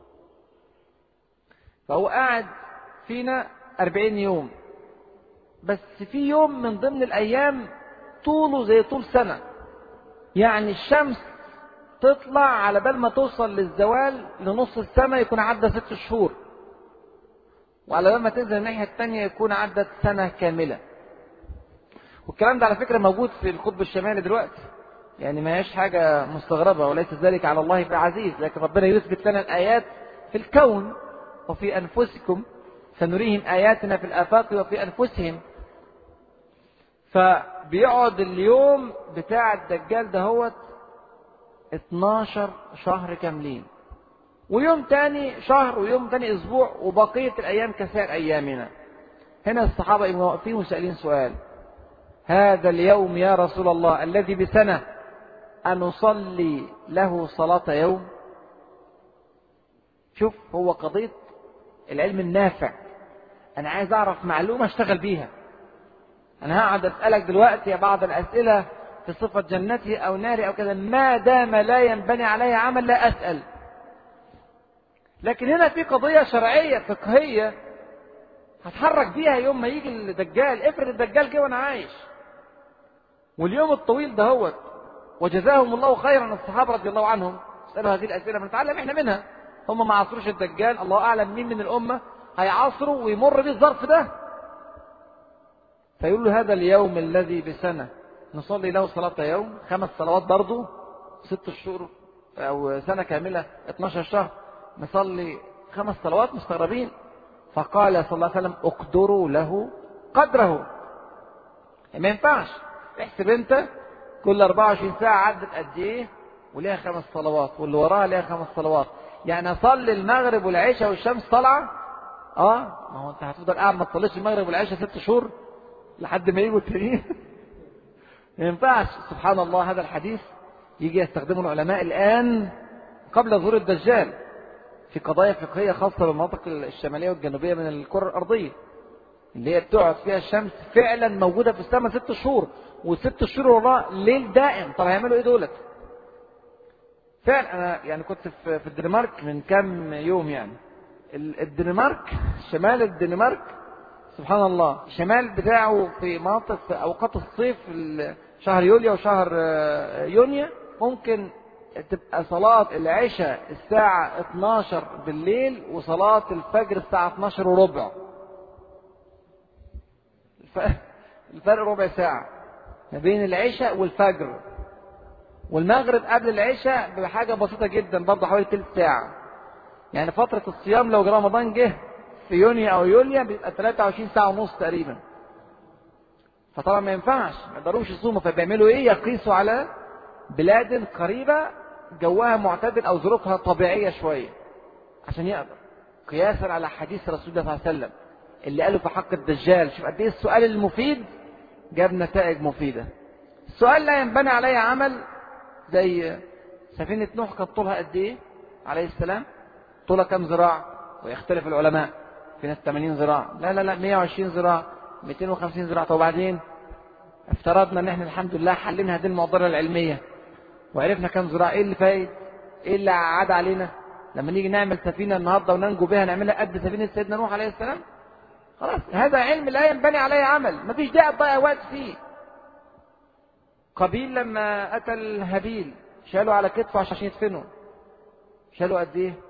فهو قاعد فينا أربعين يوم، بس في يوم من ضمن الأيام طوله زي طول سنة. يعني الشمس تطلع على بال ما توصل للزوال لنص السنة يكون عدى ست شهور، وعلى بال ما تنزل الناحية التانية يكون عدت سنة كاملة. والكلام ده على فكرة موجود في القطب الشمالي دلوقتي، يعني ما هيش حاجة مستغربة، وليس ذلك على الله بعزيز، لكن ربنا يثبت لنا الآيات في الكون وفي أنفسكم سنريهم آياتنا في الآفاق وفي أنفسهم. فبيقعد اليوم بتاع الدجال دهوت اتناشر شهر كاملين، ويوم تاني شهر، ويوم تاني أسبوع، وبقية الأيام كسائر أيامنا. هنا الصحابة يبقوا واقفين وسألين سؤال: هذا اليوم يا رسول الله الذي بسنة أنصلي له صلاة يوم؟ شوف، هو قضية العلم النافع. أنا عايز أعرف معلومة أشتغل بيها. أنا هقعد أسألك دلوقتي بعض الأسئلة في صفة جنته أو ناري أو كذا، ما دام لا ينبني عليه عمل لا أسأل. لكن هنا في قضية شرعية فقهية هتحرك بيها يوم ما يجي الدجال. افرض الدجال جه وأنا عايش، واليوم الطويل ده هو، وجزاهم الله خيرا الصحابة رضي الله عنهم سألوا هذه الأسئلة بنتعلم إحنا منها. هم ما عاصروش الدجال، الله أعلم مين من الأمة هيعاصروا ويمر به الظرف ده. فيقول له: هذا اليوم الذي بسنة نصلي له صلاة يوم، خمس صلوات برضو، ست شهور أو سنة كاملة اتناشر شهر نصلي خمس صلوات. مستغربين. فقال صلى الله عليه وسلم: اقدروا له قدره. ما ينفعش احسب انت كل أربعة وعشرين ساعة عدت قد ايه وليها خمس صلوات، واللي وراها ليها خمس صلوات. يعني اصلي المغرب والعشاء والشمس طالعه، اه ما هو انت هتفضل قاعد ما تصليش المغرب والعشاء ست شهور لحد ما يجوا التانيين؟ ما ينفعش. سبحان الله، هذا الحديث يجي يستخدمه العلماء الآن قبل ظهور الدجال في قضايا فقهية خاصة بالمناطق الشمالية والجنوبية من الكرة الأرضية، اللي هي بتقعد فيها الشمس فعلا موجودة في السماء ست شهور، والست شهور وراء ليل دائم. طب هيعملوا ايه دولت؟ فعلا انا يعني كنت في الدنمارك من كام يوم. يعني الدنمارك، شمال الدنمارك سبحان الله، الشمال بتاعه في مناطق في اوقات الصيف، شهر يوليو وشهر يونيو، ممكن تبقى صلاة العشاء الساعة اتناشر بالليل وصلاة الفجر الساعة اتناشر وربع. الفرق ربع ساعة ما بين العشاء والفجر. والمغرب قبل العشاء بحاجة بسيطة جدا برضه، حوالي تلت ساعة. يعني فترة الصيام لو رمضان جه في يونيو أو يوليو بيبقى ثلاثة وعشرين ساعة ونص تقريبا. فطبعا ما ينفعش، ما يقدروش يصوموا. فبيعملوا ايه؟ يقيسوا على بلاد قريبة جوها معتدل أو ظروفها طبيعية شوية عشان يقدر، قياسا على حديث رسول الله صلى الله عليه وسلم اللي قاله في حق الدجال. شوف قد ايه السؤال المفيد جاب نتائج مفيدة. السؤال لا ينبني عليه عمل، زي سفينة نوح كانت طولها قد ايه عليه السلام؟ طولها كم ذراع؟ ويختلف العلماء، في ناس ثمانين ذراع، لا لا لا مئة وعشرين ذراع، مئتين وخمسين ذراع. طب وبعدين افترضنا ان احنا الحمد لله حلينا هذه المعضلة العلمية وعرفنا كم ذراع، ايه اللي فايد؟ ايه اللي عاد علينا؟ لما نيجي نعمل سفينة النهارده وننجو بها نعملها قد سفينة سيدنا نوح عليه السلام؟ خلاص، هذا علم لا ينبني عليه عمل، مفيش داعي تضيع وقت فيه. قابيل لما قتل هابيل شالوا على كتفه عشان يدفنوا، شالوا قد ايه؟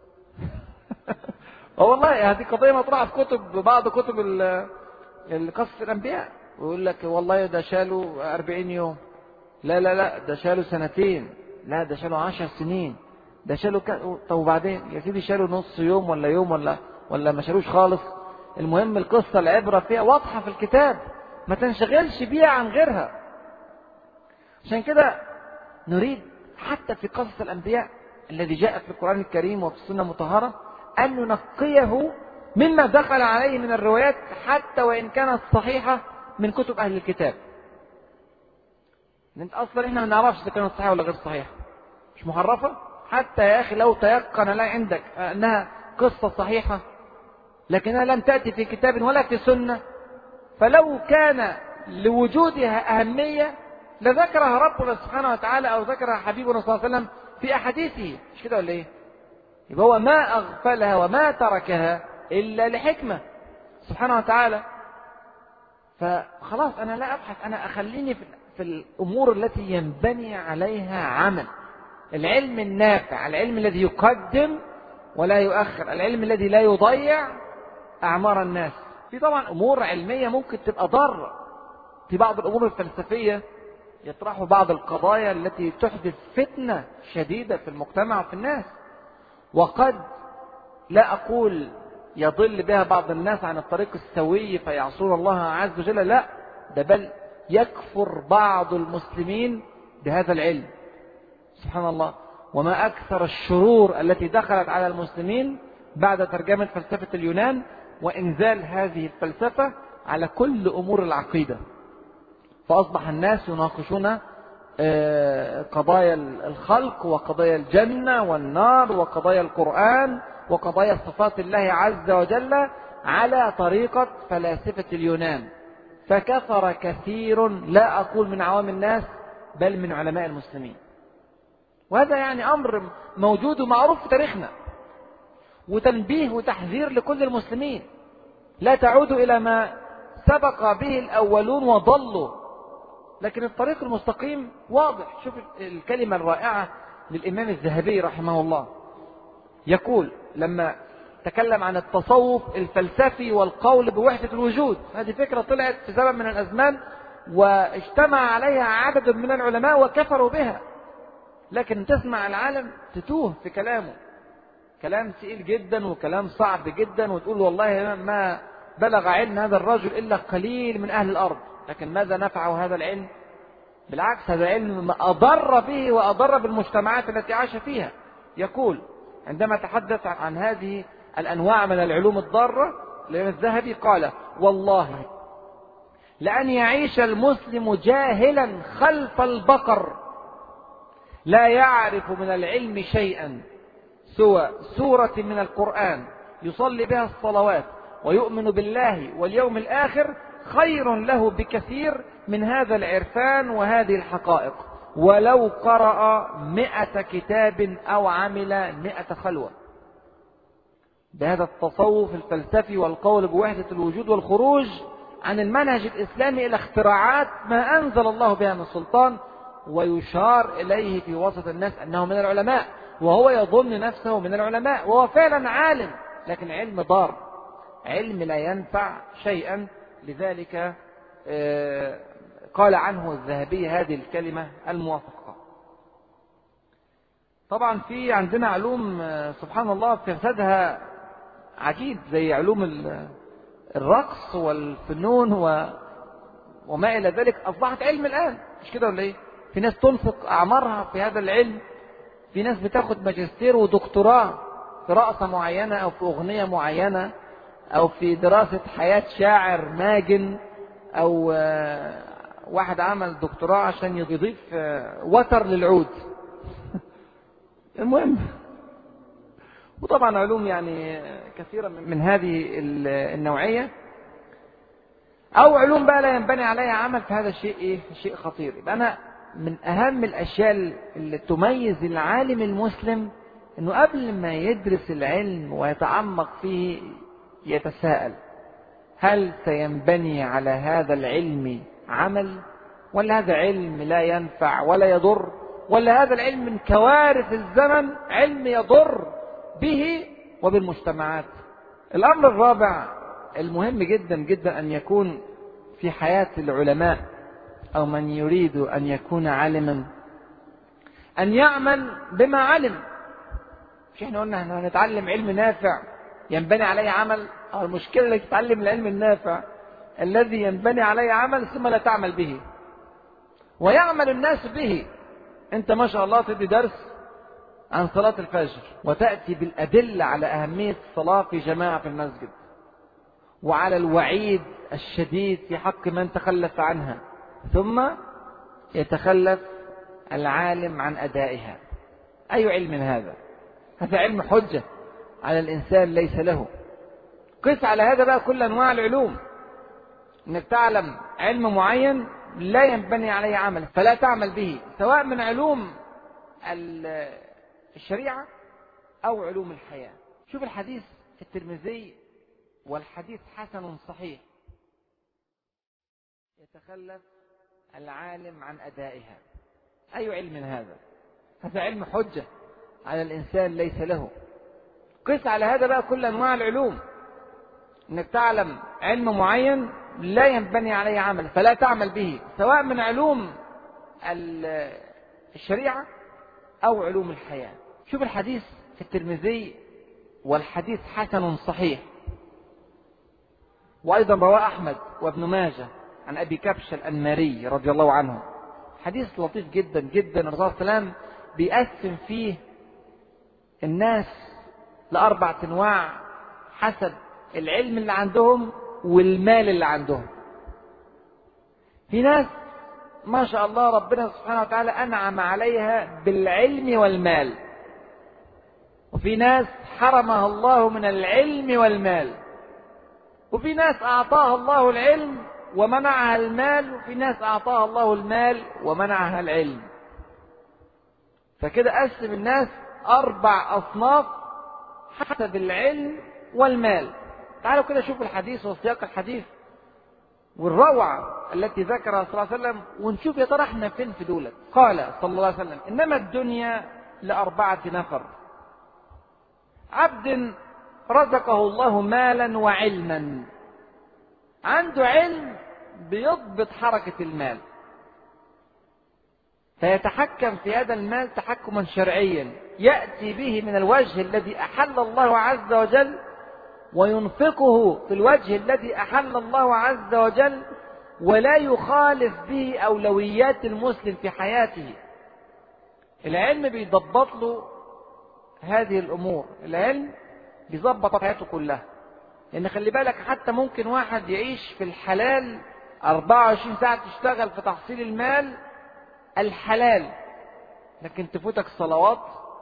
اه والله هذه قضية مطروحة في كتب، بعض كتب قصص الأنبياء، ويقول لك والله ده شالوا أربعين يوم، لا لا لا ده شالوا سنتين، لا ده شالوا عشر سنين، ده شالوا ك... طب وبعدين يا سيدي شالوا نص يوم ولا يوم ولا ولا ما شالوش خالص. المهم القصة العبرة فيها واضحة في الكتاب، ما تنشغلش بيها عن غيرها. عشان كده نريد حتى في قصص الأنبياء الذي جاء في القرآن الكريم وفي السنة المطهرة أن ننقيه مما دخل عليه من الروايات حتى وإن كانت صحيحة من كتب أهل الكتاب. لأن أصلا إحنا ما نعرفش إذا كانت صحيحة ولا غير صحيحة، مش محرفة حتى يا أخي لو تيقن لا عندك أنها قصة صحيحة لكنها لم تأتي في كتاب ولا في سنة، فلو كان لوجودها أهمية لذكرها ربنا سبحانه وتعالى أو ذكرها حبيبنا صلى الله عليه وسلم في أحاديثه، مش كده ولا إيه؟ يبقى هو ما أغفلها وما تركها إلا لحكمة سبحانه وتعالى. فخلاص أنا لا أبحث، أنا أخليني في الأمور التي ينبني عليها عمل، العلم النافع، العلم الذي يقدم ولا يؤخر، العلم الذي لا يضيع أعمار الناس. في طبعا أمور علمية ممكن تبقى ضارة، في بعض الأمور الفلسفية يطرحوا بعض القضايا التي تحدث فتنة شديدة في المجتمع وفي الناس، وقد لا أقول يضل بها بعض الناس عن الطريق السوي فيعصون الله عز وجل، لا، ده بل يكفر بعض المسلمين بهذا العلم. سبحان الله، وما أكثر الشرور التي دخلت على المسلمين بعد ترجمة فلسفة اليونان وإنزال هذه الفلسفة على كل أمور العقيدة، فأصبح الناس يناقشون قضايا الخلق وقضايا الجنة والنار وقضايا القرآن وقضايا صفات الله عز وجل على طريقة فلاسفة اليونان، فكثر كثير لا أقول من عوام الناس بل من علماء المسلمين. وهذا يعني أمر موجود ومعروف في تاريخنا، وتنبيه وتحذير لكل المسلمين، لا تعودوا إلى ما سبق به الأولون وضلوا، لكن الطريق المستقيم واضح. شوف الكلمة الرائعة للإمام الذهبي رحمه الله، يقول لما تكلم عن التصوف الفلسفي والقول بوحدة الوجود، هذه فكرة طلعت في زمن من الأزمان واجتمع عليها عدد من العلماء وكفروا بها، لكن تسمع العالم تتوه في كلامه، كلام ثقيل جدا وكلام صعب جدا، وتقول والله ما بلغ علم هذا الرجل إلا قليل من أهل الأرض، لكن ماذا نفعه هذا العلم؟ بالعكس، هذا العلم أضر به وأضر بالمجتمعات التي عاش فيها. يقول عندما تحدث عن هذه الأنواع من العلوم الضارة الإمام الذهبي قال: والله لأن يعيش المسلم جاهلا خلف البقر لا يعرف من العلم شيئا سوى سورة من القرآن يصلي بها الصلوات ويؤمن بالله واليوم الآخر خير له بكثير من هذا العرفان وهذه الحقائق، ولو قرأ مئة كتاب أو عمل مئة خلوة. بهذا التصوف الفلسفي والقول بوحدة الوجود والخروج عن المنهج الإسلامي إلى اختراعات ما أنزل الله بها من سلطان، ويشار إليه في وسط الناس أنه من العلماء، وهو يظن نفسه من العلماء وهو فعلا عالم، لكن علم ضار، علم لا ينفع شيئا. لذلك قال عنه الذهبي هذه الكلمة الموافقة. طبعا في عندنا علوم سبحان الله فسادها عجيب، زي علوم الرقص والفنون وما إلى ذلك، أصبحت علم الآن، مش كده ولا إيه؟ في ناس تنفق أعمارها في هذا العلم، في ناس بتاخد ماجستير ودكتوراه في رقصة معينة أو في أغنية معينة أو في دراسة حياة شاعر ماجن، أو واحد عمل دكتوراه عشان يضيف وتر للعود. المهم، وطبعا علوم يعني كثيرة من هذه النوعية، أو علوم بقى لا ينبني عليها عمل، فهذا شيء إيه؟ شيء خطير. يبقى أنا من أهم الأشياء اللي تميز العالم المسلم إنه قبل ما يدرس العلم ويتعمق فيه يتساءل: هل سينبني على هذا العلم عمل، ولا هذا علم لا ينفع ولا يضر، ولا هذا العلم من كوارث الزمن، علم يضر به وبالمجتمعات. الأمر الرابع المهم جدا جدا أن يكون في حياة العلماء أو من يريد أن يكون عالما أن يعمل بما علم. مش احنا قلنا احنا هنتعلم علم نافع ينبني عليه عمل؟ أو المشكلة اللي تتعلم العلم النافع الذي ينبني عليه عمل ثم لا تعمل به ويعمل الناس به. انت ما شاء الله تدي درس عن صلاة الفجر وتأتي بالأدلة على أهمية الصلاة في جماعة في المسجد وعلى الوعيد الشديد في حق من تخلف عنها، ثم يتخلف العالم عن أدائها أي علم هذا؟ هذا علم حجة على الإنسان ليس له. قس على هذا بقى كل أنواع العلوم، إنك تعلم علم معين لا ينبني عليه عمل فلا تعمل به، سواء من علوم الشريعة أو علوم الحياة. شوف الحديث في الترمذي، والحديث حسن صحيح: يتخلف العالم عن أدائها. أي علم هذا؟ هذا علم حجة على الإنسان ليس له. قس على هذا بقى كل أنواع العلوم، إنك تعلم علم معين لا ينبني عليه عمل فلا تعمل به، سواء من علوم الشريعة أو علوم الحياة. شوف الحديث في الترمذي، والحديث حسن صحيح. وأيضا رواه أحمد وابن ماجه عن أبي كبش الأنماري رضي الله عنه. حديث لطيف جدا جدا. الرسول صلى الله عليه وسلم بيقسم فيه الناس لأربع أنواع حسب العلم اللي عندهم والمال اللي عندهم. في ناس ما شاء الله ربنا سبحانه وتعالى أنعم عليها بالعلم والمال، وفي ناس حرمها الله من العلم والمال، وفي ناس أعطاها الله العلم ومنعها المال، وفي ناس أعطاها الله المال ومنعها العلم. فكده قسم الناس أربع أصناف حسب العلم والمال. تعالوا كده شوفوا الحديث وسياق الحديث والروعة التي ذكرها صلى الله عليه وسلم، ونشوف يا ترى احنا فين في دولة. قال صلى الله عليه وسلم: إنما الدنيا لأربعة نفر: عبد رزقه الله مالا وعلما، عنده علم بيضبط حركة المال فيتحكم في هذا المال تحكما شرعيا، يأتي به من الوجه الذي أحل الله عز وجل وينفقه في الوجه الذي أحل الله عز وجل، ولا يخالف به أولويات المسلم في حياته. العلم بيضبط له هذه الأمور، العلم بيضبط حياته كلها. لأن خلي بالك حتى ممكن واحد يعيش في الحلال أربعة وعشرين ساعة تشتغل في تحصيل المال الحلال، لكن تفوتك صلوات،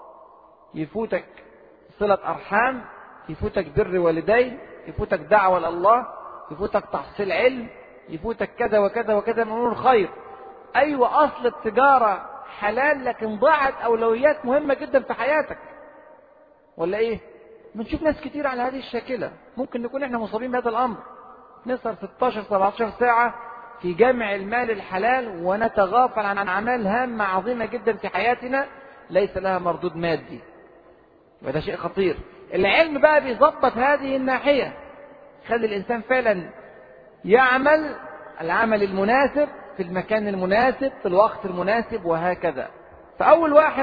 يفوتك صلة أرحام، يفوتك بر والدين، يفوتك دعوة لله، يفوتك تحصيل علم، يفوتك كذا وكذا وكذا من أمور الخير. أيوة أصل التجارة حلال، لكن ضاعت أولويات مهمة جدا في حياتك، ولا إيه؟ بنشوف ناس كتير على هذه الشاكلة. ممكن نكون إحنا مصابين بهذا الأمر، نسهر ستاشر سبعتاشر ساعة في جمع المال الحلال ونتغافل عن أعمال هامة عظيمة جدا في حياتنا ليس لها مردود مادي، وهذا شيء خطير. العلم بقى بيضبط هذه الناحية، خلي الإنسان فعلا يعمل العمل المناسب في المكان المناسب في الوقت المناسب وهكذا. فأول واحد: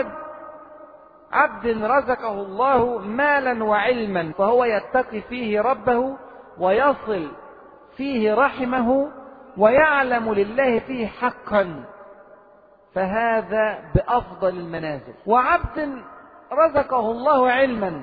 عبد رزقه الله مالا وعلما، فهو يتقي فيه ربه ويصل فيه رحمه ويعلم لله فيه حقا، فهذا بأفضل المنازل. وعبد رزقه الله علما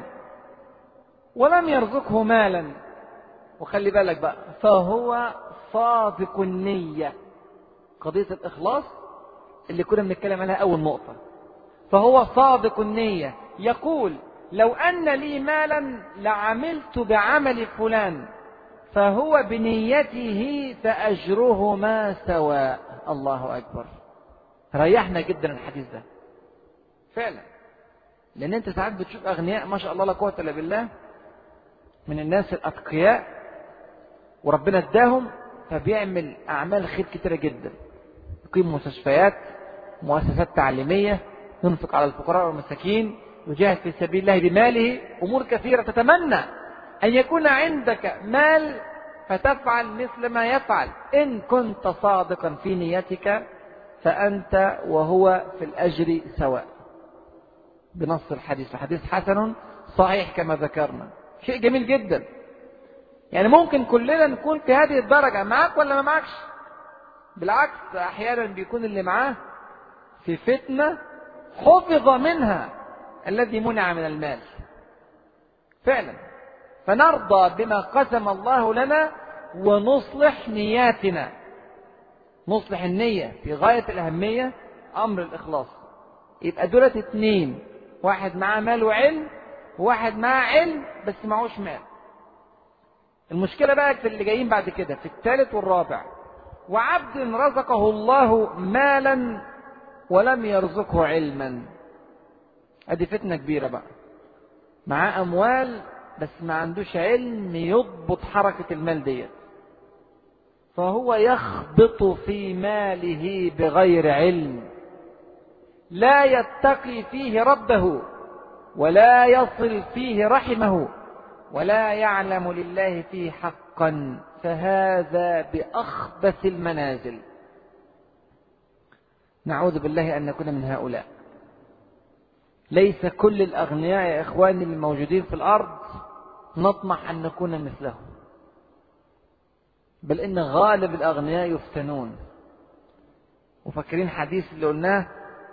ولم يرزقه مالا، وخلي بالك بقى، فهو صادق النية. قضية الإخلاص اللي كنا بنتكلم عليها أول نقطة، فهو صادق النية، يقول: لو أن لي مالا لعملت بعمل فلان، فهو بنيته فأجرهما سواء. الله أكبر. ريحنا جدا الحديث ده فعلا، لأن أنت ساعات بتشوف أغنياء ما شاء الله لا قوة إلا بالله من الناس الأتقياء وربنا اداهم، فبيعمل أعمال خير كتيرة جدا، يقيم مستشفيات، مؤسسات تعليمية، ينفق على الفقراء والمساكين، يجاهد في سبيل الله بماله، أمور كثيرة. تتمنى أن يكون عندك مال فتفعل مثل ما يفعل. إن كنت صادقا في نيتك فأنت وهو في الأجر سواء، بنص الحديث. الحديث حسن صحيح كما ذكرنا. شيء جميل جدا. يعني ممكن كلنا نكون في هذه الدرجة، معاك ولا ما معكش. بالعكس، أحيانا بيكون اللي معاه في فتنة حفظ منها الذي منع من المال فعلا. فنرضى بما قسم الله لنا ونصلح نياتنا. نصلح النية في غاية الأهمية، أمر الإخلاص. يبقى دولة اتنين: واحد معاه مال وعلم، وواحد معاه علم بس معهوش مال. المشكلة بقى في اللي جايين بعد كده في الثالث والرابع. وعبد رزقه الله مالا ولم يرزقه علما. ادي فتنة كبيرة بقى، معاه اموال بس ما عندوش علم يضبط حركة المال ديت، فهو يخبط في ماله بغير علم، لا يتقي فيه ربه ولا يصل فيه رحمه ولا يعلم لله فيه حقا، فهذا بأخبث المنازل. نعوذ بالله أن نكون من هؤلاء. ليس كل الأغنياء يا إخواني الموجودين في الأرض نطمح أن نكون مثلهم، بل إن غالب الأغنياء يفتنون. وفكرين حديث اللي قلناه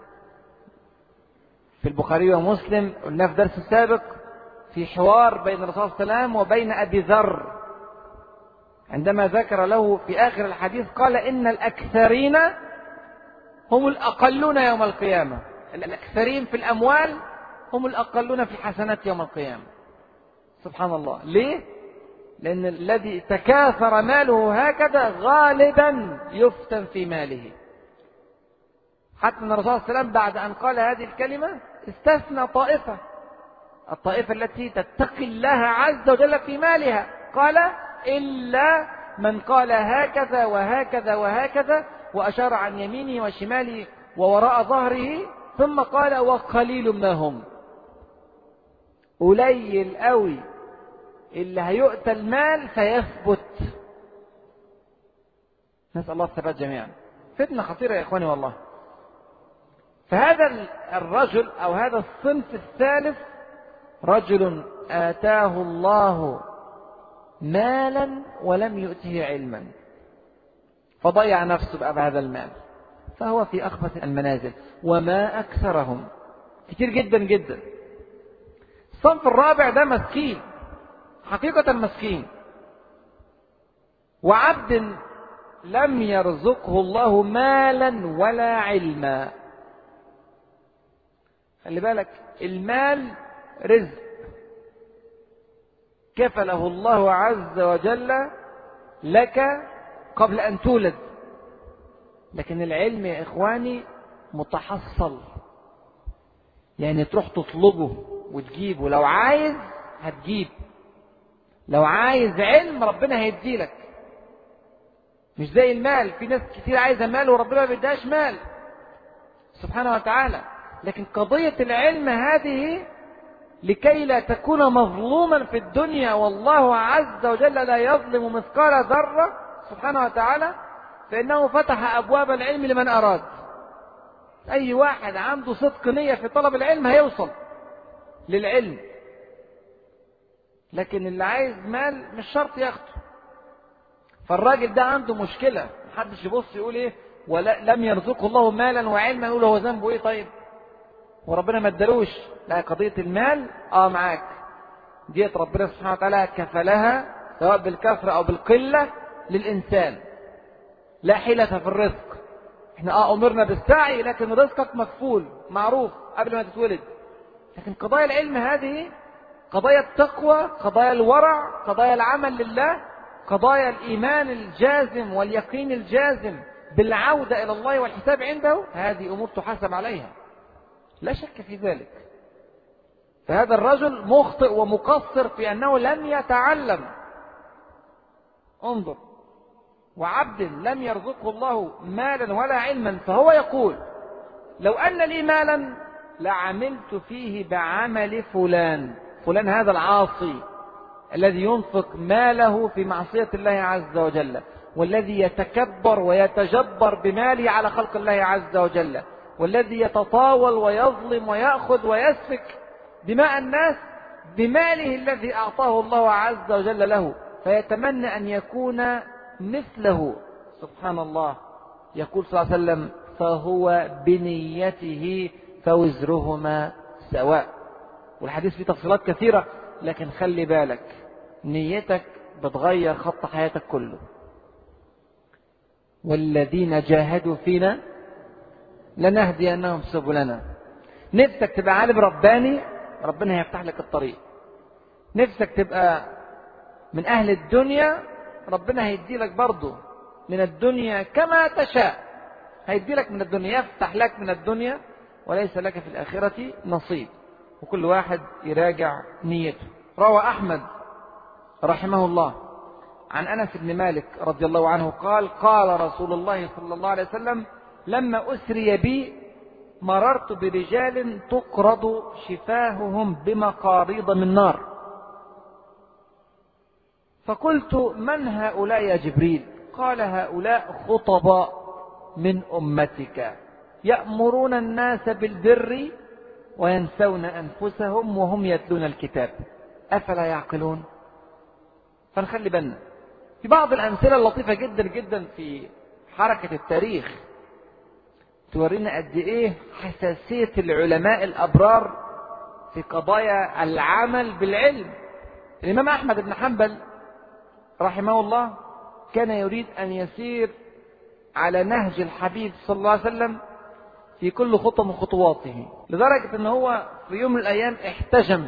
في البخاري ومسلم، قلناه في درس سابق، في حوار بين الرسول صلى الله عليه وسلم وبين أبي ذر، عندما ذكر له في آخر الحديث قال إن الأكثرين هم الأقلون يوم القيامة. الأكثرين في الأموال هم الأقلون في الحسنات يوم القيامة. سبحان الله. ليه؟ لأن الذي تكاثر ماله هكذا غالبا يفتن في ماله. حتى أن الرسول صلى الله عليه وسلم بعد أن قال هذه الكلمة استثنى طائفة، الطائفة التي تتقي الله عز وجل في مالها، قال إلا من قال هكذا وهكذا وهكذا، وأشار عن يمينه وشماله ووراء ظهره، ثم قال وقليل ما هم. قليل قوي اللي هيؤتى المال فيثبت. نسأل الله الثبات جميعا. فتنة خطيرة يا إخواني والله. فهذا الرجل أو هذا الصنف الثالث رجل آتاه الله مالا ولم يؤته علما، فضيع نفسه بقى بهذا المال، فهو في أخبث المنازل، وما أكثرهم كتير جدا جدا. الصنف الرابع ده مسكين، حقيقة مسكين، وعبد لم يرزقه الله مالا ولا علما. خلي بالك، المال رزق كفله الله عز وجل لك قبل أن تولد، لكن العلم يا إخواني متحصل، يعني تروح تطلبه وتجيبه، لو عايز هتجيب، لو عايز علم ربنا هيديلك. مش زي المال، في ناس كتير عايزة مال وربنا ما بيديهاش مال سبحانه وتعالى. لكن قضية العلم هذه لكي لا تكون مظلوما في الدنيا، والله عز وجل لا يظلم مثقال ذرة سبحانه وتعالى، فإنه فتح أبواب العلم لمن أراد. أي واحد عنده صدق نية في طلب العلم هيوصل للعلم، لكن اللي عايز مال مش شرط ياخده. فالراجل ده عنده مشكلة، محدش يبص يقول ايه ولا لم يرزقه الله مالا وعلما يقول هو ذنبه ايه طيب وربنا ما ادالوش. لا، قضية المال اه معاك ديت ربنا سبحانه وتعالى كفلها سواء بالكثرة او بالقلة للإنسان، لا حيلة في الرزق. احنا اه امرنا بالسعي، لكن رزقك مكفول معروف قبل ما تتولد. لكن قضايا العلم هذه قضايا التقوى، قضايا الورع، قضايا العمل لله، قضايا الإيمان الجازم واليقين الجازم بالعودة إلى الله والحساب عنده، هذه أمور تحاسب عليها لا شك في ذلك. فهذا الرجل مخطئ ومقصر في أنه لم يتعلم. انظر، وعبد لم يرزقه الله مالا ولا علما، فهو يقول لو أن لي مالا لعملت فيه بعمل فلان. فلان هذا العاصي الذي ينفق ماله في معصية الله عز وجل، والذي يتكبر ويتجبر بماله على خلق الله عز وجل، والذي يتطاول ويظلم ويأخذ ويسفك دماء الناس بماله الذي أعطاه الله عز وجل له، فيتمنى أن يكون مثله. سبحان الله. يقول صلى الله عليه وسلم فهو بنيته فوزرهما سواء. والحديث فيه تفصيلات كثيرة، لكن خلي بالك نيتك بتغير خط حياتك كله. والذين جاهدوا فينا لنهدينهم سبلنا. نفسك تبقى عالم رباني، ربنا هيفتح لك الطريق. نفسك تبقى من أهل الدنيا، ربنا هيدي لك برضه من الدنيا كما تشاء، هيدي لك من الدنيا، يفتح لك من الدنيا وليس لك في الآخرة نصيب. وكل واحد يراجع نيته. روى أحمد رحمه الله عن أنس بن مالك رضي الله عنه قال: قال رسول الله صلى الله عليه وسلم: لما أسري بي مررت برجال تقرض شفاههم بمقاريض من نار، فقلت: من هؤلاء يا جبريل؟ قال: هؤلاء خطباء من أمتك يأمرون الناس بالبر وينسون أنفسهم وهم يتلون الكتاب أفلا يعقلون. فنخلي بالنا. في بعض الأمثلة اللطيفة جدا جدا في حركة التاريخ تورينا قد إيه حساسية العلماء الأبرار في قضايا العمل بالعلم. الإمام أحمد بن حنبل رحمه الله كان يريد أن يسير على نهج الحبيب صلى الله عليه وسلم في كل خطوة من خطواته، لدرجة أنه هو في يوم من الأيام احتجم،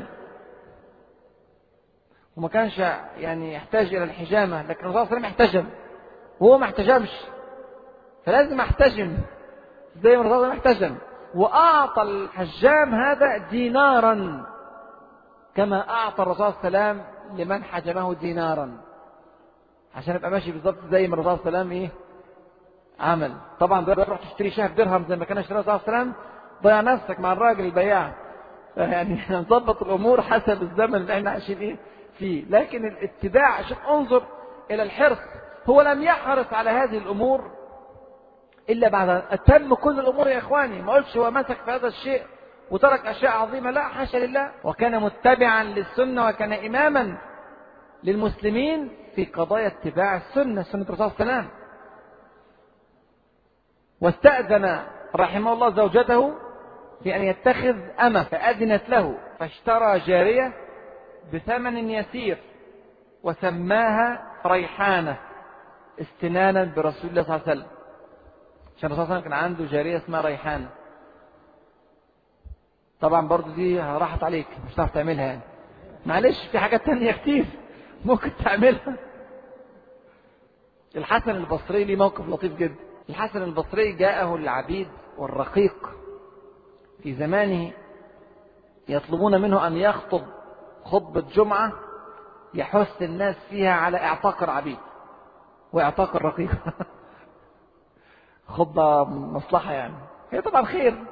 وما كانش يعني يحتاج إلى الحجامة، لكن الرسول صلى الله عليه وسلم احتجم وهو ما احتجمش، فلازم احتجم زي ما الرسول صلى الله عليه وسلم احتجم. وأعطى الحجام هذا دينارا كما أعطى الرسول صلى الله عليه وسلم لمن حجمه دينارا، عشان يبقى ماشي بالضبط زي ما الرسول صلى الله عليه وسلم ايه عمل. طبعا ده تروح تشتري شاه درهم زي ما كان اشترى الرسول صلى الله عليه وسلم، ضيع نفسك مع الراجل البياع. يعني نظبط الامور حسب الزمن اللي احنا عايشين ايه فيه. لكن الاتباع، عشان انظر الى الحرص، هو لم يحرص على هذه الامور الا بعد اتم كل الامور يا اخواني. ما قلتش هو مسك في هذا الشيء وترك اشياء عظيمه، لا حاشا لله. وكان متبعا للسنه وكان اماما للمسلمين في قضايا اتباع السنه، سنه الرسول صلى الله عليه وسلم. واستأذن رحمه الله زوجته في أن يتخذ أمة، فأذنت له، فاشترى جارية بثمن يسير وسماها ريحانة استنانا برسول الله صلى الله عليه وسلم، عشان الرسول صلى الله عليه وسلم كان عنده جارية اسمها ريحانة. طبعا برضو دي راحت عليك، مش هتعرف تعملها يعني، معلش في حاجات تانية كتير ممكن تعملها. الحسن البصري ليه موقف لطيف جدا. الحسن البصري جاءه العبيد والرقيق في زمانه يطلبون منه أن يخطب خطبة جمعة يحث الناس فيها على اعتاق العبيد واعتاق الرقيق. خطبة مصلحة يعني، هي طبعا خير.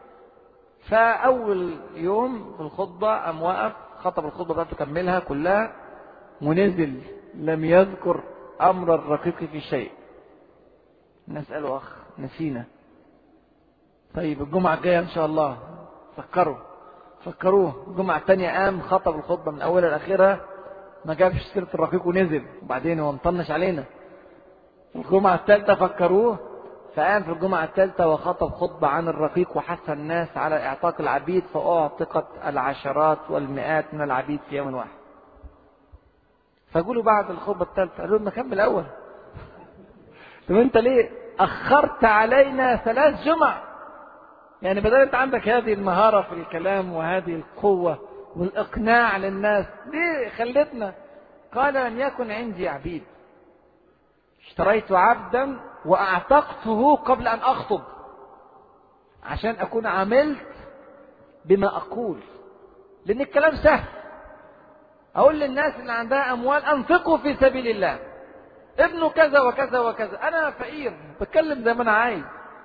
فأول يوم في الخطبة أم وقف خطب الخطبة بتاعته كملها كلها ونزل، لم يذكر أمر الرقيق في شيء. نسأله: أخ نسينا، طيب الجمعة الجاية إن شاء الله فكروا فكروه. الجمعة الثانية قام خطب الخطبة من أولها لآخرها، ما جابش سيرة الرقيق ونزل، وبعدين هو مطنش علينا. الجمعة الثالثة فكروه، فقام في الجمعة الثالثة وخطب خطبة عن الرقيق وحث الناس على إعتاق العبيد، فأعتقت العشرات والمئات من العبيد في يوم واحد. فقولوا بعد الخطبة الثالثة قالوا لنا كمل الأول. طب أنت ليه أخرت علينا ثلاث جمع؟ يعني بدل أنت عندك هذه المهارة في الكلام وهذه القوة والإقناع للناس، ليه خلتنا؟ قال: لم يكن عندي عبيد، اشتريت عبدا وأعتقته قبل أن أخطب عشان أكون عملت بما أقول، لأن الكلام سهل. أقول للناس اللي عندها أموال: أنفقوا في سبيل الله، ابنه كذا وكذا وكذا. أنا فقير بتكلم زي ما أنا عايز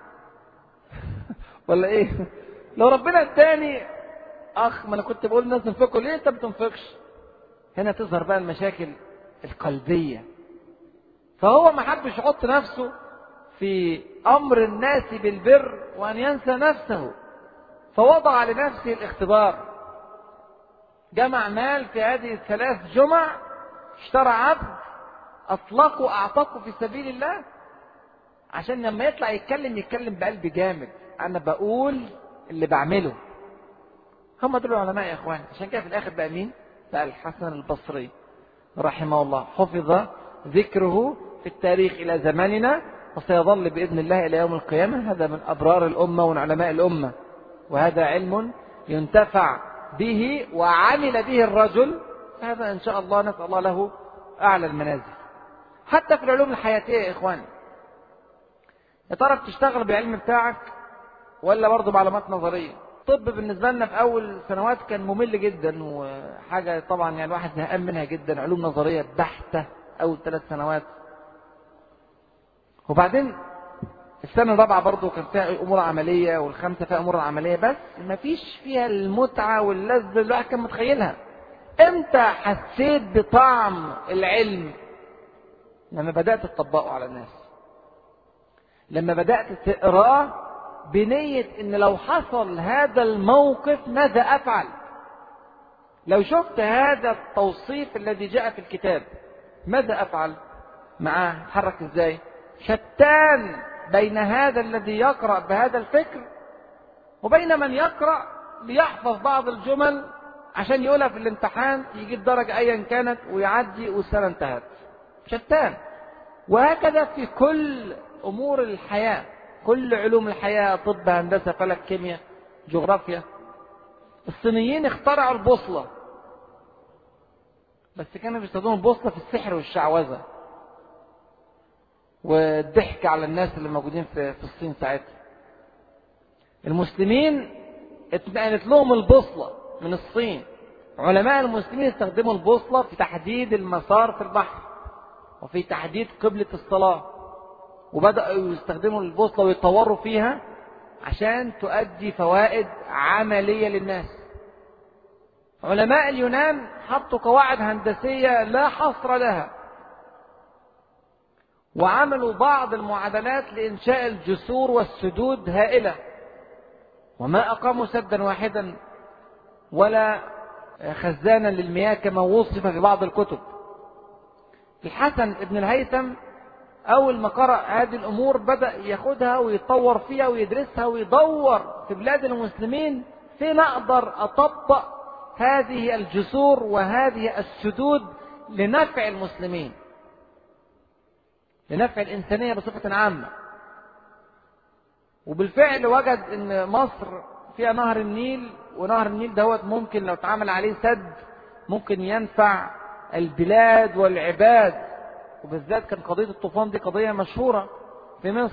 ولا إيه؟ لو ربنا اداني أخ، ما أنا كنت بقول الناس انفقوا، ليه أنت ما بتنفقش؟ هنا تظهر بقى المشاكل القلبية. فهو ما حبش يحط نفسه في أمر الناس بالبر وأن ينسى نفسه، فوضع لنفسه الاختبار. جمع مال في هذه الثلاث جمع، اشترى عبد، أطلقه أعتقه في سبيل الله، عشان لما يطلع يتكلم يتكلم بقلب جامد، أنا بقول اللي بعمله. هم دول العلماء يا إخوان. عشان كده في الآخر بقى مين؟ بقى الحسن البصري رحمه الله، حفظ ذكره في التاريخ إلى زماننا، وسيظل بإذن الله إلى يوم القيامة. هذا من أبرار الأمة ومن علماء الأمة. وهذا علم ينتفع به وعمل به الرجل، هذا إن شاء الله نسأل الله له أعلى المنازل. حتى في العلوم الحياتية يا إخواني، يا ترى بتشتغل بالعلم بتاعك ولا برضه معلومات نظرية؟ الطب بالنسبة لنا في أول سنوات كان ممل جدا، وحاجة طبعا يعني الواحد زهقان منها جدا، علوم نظرية بحتة أول ثلاث سنوات. وبعدين السنة الرابعة برضه كان فيها أمور عملية، والخامسة فيها أمور عملية، بس ما فيش فيها المتعة واللذة اللي الواحد كان متخيلها. امتى حسيت بطعم العلم؟ لما بدأت تطبقه على الناس، لما بدأت تقراه بنية ان لو حصل هذا الموقف ماذا افعل. لو شفت هذا التوصيف الذي جاء في الكتاب ماذا افعل معاه، حرك ازاي. شتان بين هذا الذي يقرأ بهذا الفكر وبين من يقرأ ليحفظ بعض الجمل عشان يقولها في الامتحان يجيب درجة ايا كانت ويعدي والسنة انتهت. شتان. وهكذا في كل امور الحياة، كل علوم الحياة، طب، هندسة، فلك، كيمياء، جغرافيا. الصينيين اخترعوا البوصلة، بس كانوا بيستخدموا البوصلة في السحر والشعوذة والضحك على الناس اللي موجودين في الصين ساعتها. المسلمين اتنقلت لهم البوصلة من الصين. علماء المسلمين استخدموا البوصلة في تحديد المسار في البحر وفي تحديد قبلة الصلاة، وبدأوا يستخدموا البوصلة ويطوروا فيها عشان تؤدي فوائد عملية للناس. علماء اليونان حطوا قواعد هندسية لا حصر لها، وعملوا بعض المعادلات لإنشاء الجسور والسدود هائلة، وما أقاموا سدا واحدا ولا خزانا للمياه كما وصف في بعض الكتب. الحسن ابن الهيثم أول ما قرأ هذه الأمور بدأ ياخدها ويطور فيها ويدرسها ويدور في بلاد المسلمين فين أقدر أطبق هذه الجسور وهذه السدود لنفع المسلمين، لنفع الإنسانية بصفة عامة. وبالفعل وجد أن مصر فيها نهر النيل، ونهر النيل دوت ممكن لو اتعمل عليه سد ممكن ينفع البلاد والعباد، وبالذات كان قضية الطوفان دي قضية مشهورة في مصر.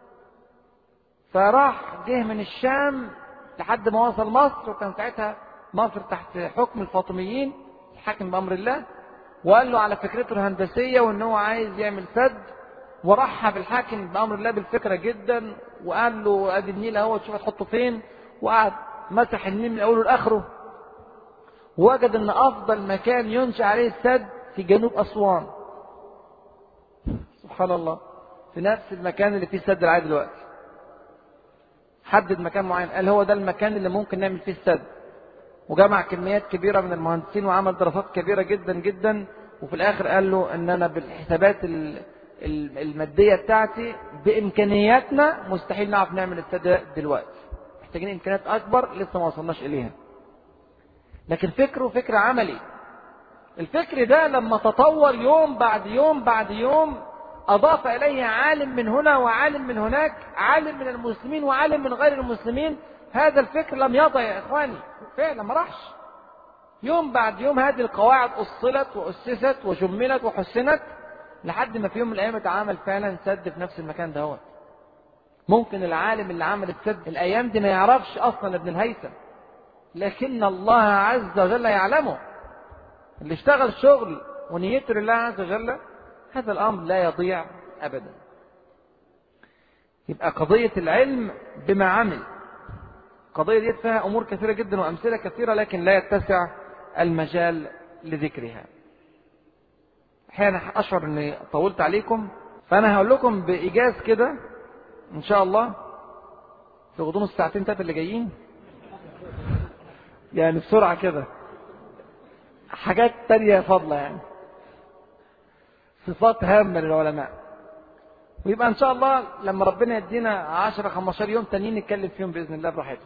فراح جه من الشام لحد ما وصل مصر، وكان ساعتها مصر تحت حكم الفاطميين الحاكم بأمر الله، وقال له على فكرته الهندسية وان هو عايز يعمل سد، ورحب الحاكم بأمر الله بالفكرة جدا، وقال له ادي النيل اهو تشوف تحطه فين، وقعد مسح النيل من اوله لاخره، ووجد ان افضل مكان ينشأ عليه السد في جنوب اسوان. سبحان الله، في نفس المكان اللي فيه السد العادي دلوقتي. حدد مكان معين، قال هو ده المكان اللي ممكن نعمل فيه السد، وجمع كميات كبيرة من المهندسين وعمل دراسات كبيرة جدا جدا، وفي الاخر قال له ان انا بالحسابات المادية بتاعتي بامكانياتنا مستحيل نعرف نعمل السد دلوقتي، محتاجين امكانيات اكبر لسه ما وصلناش اليها. لكن فكره فكر عملي. الفكر ده لما تطور يوم بعد يوم بعد يوم، أضاف إليه عالم من هنا وعالم من هناك، عالم من المسلمين وعالم من غير المسلمين. هذا الفكر لم يضع يا إخواني، فعلا ما راحش. يوم بعد يوم هذه القواعد أصلت وأسست وجملت وحسنت لحد ما في يوم من الأيام اتعامل فعلا سد في نفس المكان ده. ممكن العالم اللي عمل السد الأيام دي ما يعرفش أصلا ابن الهيثم، لكن الله عز وجل يعلمه. اللي اشتغل شغل ونيته لله عز وجل هذا الأمر لا يضيع أبدا. يبقى قضية العلم بما عمل، قضية دي فيها أمور كثيرة جدا وأمثلة كثيرة، لكن لا يتسع المجال لذكرها. أحيانا أشعر أني طولت عليكم، فأنا هقول لكم بإيجاز كده إن شاء الله في غضون الساعتين تلاتة اللي جايين، يعني بسرعة كده، حاجات تانية فضلة، يعني صفات هامة للعلماء. ويبقى إن شاء الله لما ربنا يدينا عشرة خمستاشر يوم تانيين نتكلم فيهم بإذن الله براحتنا.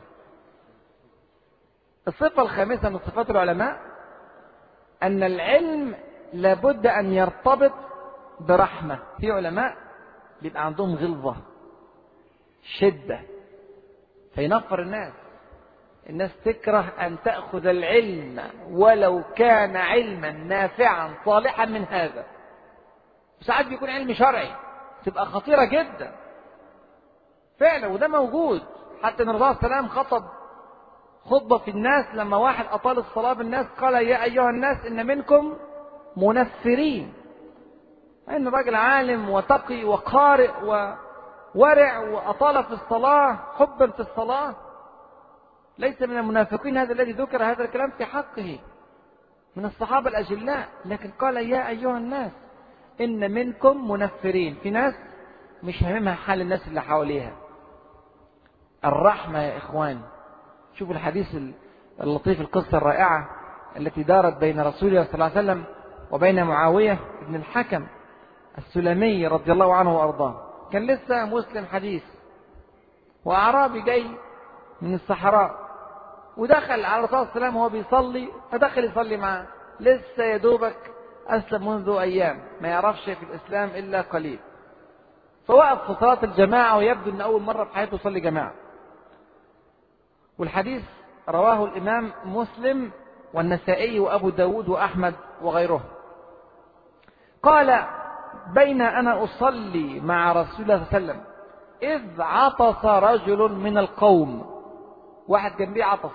الصفة الخامسة من صفات العلماء أن العلم لابد أن يرتبط برحمة. في علماء بيبقى عندهم غلظة، شدة، فينفر الناس، الناس تكره أن تأخذ العلم ولو كان علما نافعا صالحا من هذا. ساعات بيكون علم شرعي تبقى خطيرة جدا فعلا، وده موجود. حتى النبي صلى الله عليه وسلم خطب خطبة في الناس لما واحد أطال الصلاة بالناس، قال يا أيها الناس إن منكم منفرين. إن راجل عالم وتقي وقارئ وورع وأطال في الصلاة حبا في الصلاة ليس من المنافقين هذا الذي ذكر هذا الكلام في حقه من الصحابة الأجلاء، لكن قال يا أيها الناس إن منكم منفرين. في ناس مش هممها حال الناس اللي حواليها. الرحمة يا إخوان، شوفوا الحديث اللطيف، القصة الرائعة التي دارت بين رسول الله صلى الله عليه وسلم وبين معاوية بن الحكم السلمي رضي الله عنه وأرضاه. كان لسه مسلم حديث، وأعرابي جاي من الصحراء ودخل على الرسول صلى الله عليه وسلم وهو بيصلي، فدخل يصلي معه، لسه يدوبك أسلم منذ أيام، ما يعرفش في الإسلام إلا قليل. فوقف في صلاة الجماعة ويبدو أن أول مرة في حياته يصلي جماعة. والحديث رواه الإمام مسلم والنسائي وأبو داود وأحمد وغيره. قال بين أنا أصلي مع رسول الله صلى الله عليه وسلم إذ عطس رجل من القوم، واحد جنبيه عطس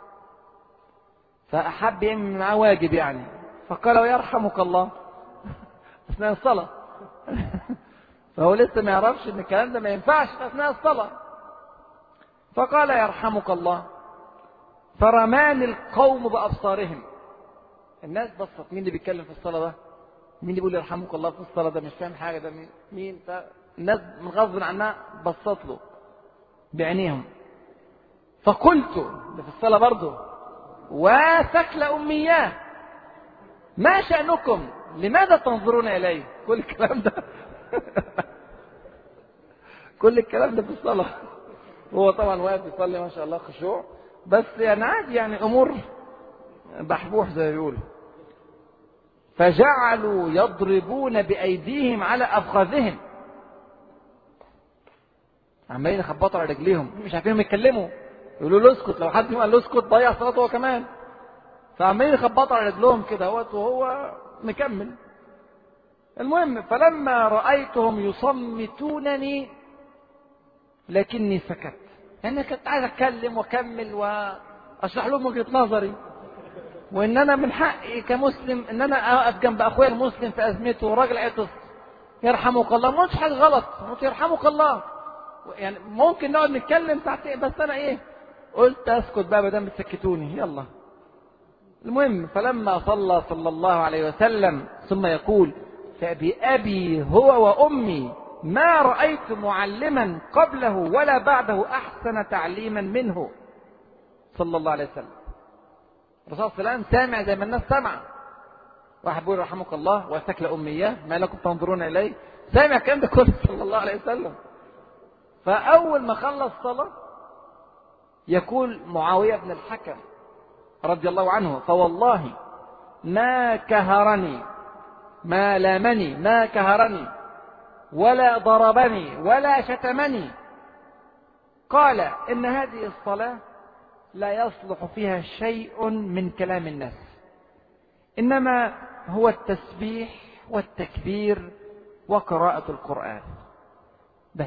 فأحب يعمل معاه واجب يعني، فقال يرحمك الله أثناء الصلاة. فهو لسه ما يعرفش ان الكلام ده ما ينفعش أثناء الصلاة، فقال يرحمك الله، فرماني القوم بأبصارهم. الناس بصت، مين اللي بيتكلم في الصلاة ده؟ مين اللي بيقول يرحمك الله في الصلاة ده؟ مش فاهم حاجة ده مين؟ مين؟ الناس من غصب عنها بصت له بعينيهم. فقلت ده في الصلاة برضه وثكل أمياه ما شأنكم لماذا تنظرون إلي؟ كل الكلام ده كل الكلام ده في الصلاة. هو طبعا واقف يصلي ما شاء الله خشوع، بس يعني عادي، يعني أمور بحبوح زي ما بيقولوا. فجعلوا يضربون بأيديهم على أفخاذهم، عمالين يخبطوا على رجليهم، مش عارفين يتكلموا، يقولوا له اسكت، لو حد قال له اسكت ضيع صلاته هو كمان. فعمالين يخبطوا على رجلهم كده وهو مكمل. المهم فلما رأيتهم يصمتونني لكني سكت، يعني كنت عايز اتكلم واكمل واشرح لهم وجهة نظري، وان انا من حقي كمسلم ان انا اقف جنب اخويا المسلم في ازمته، وراجل عطس يرحمك الله، ما قلتش حاجه غلط، قلت يرحمك الله، يعني ممكن نقعد نتكلم ساعتين، بس انا ايه قلت اسكت بقى ما دام بتسكتوني يلا. المهم فلما صلى صلى الله عليه وسلم ثم يقول فبأبي هو وأمي ما رأيت معلما قبله ولا بعده أحسن تعليما منه صلى الله عليه وسلم. الرسول صلى الله عليه وسلم سامع زي ما الناس سمع، واحد بيقول رحمك الله وثكل أمياه ما لكم تنظرون إليه، سامع الكلام ده كله صلى الله عليه وسلم. فأول ما خلص صلاة يقول معاوية بن الحكم رضي الله عنه فوالله ما كهرني ما لامني ما كهرني ولا ضربني ولا شتمني، قال إن هذه الصلاة لا يصلح فيها شيء من كلام الناس، إنما هو التسبيح والتكبير وقراءة القرآن بس.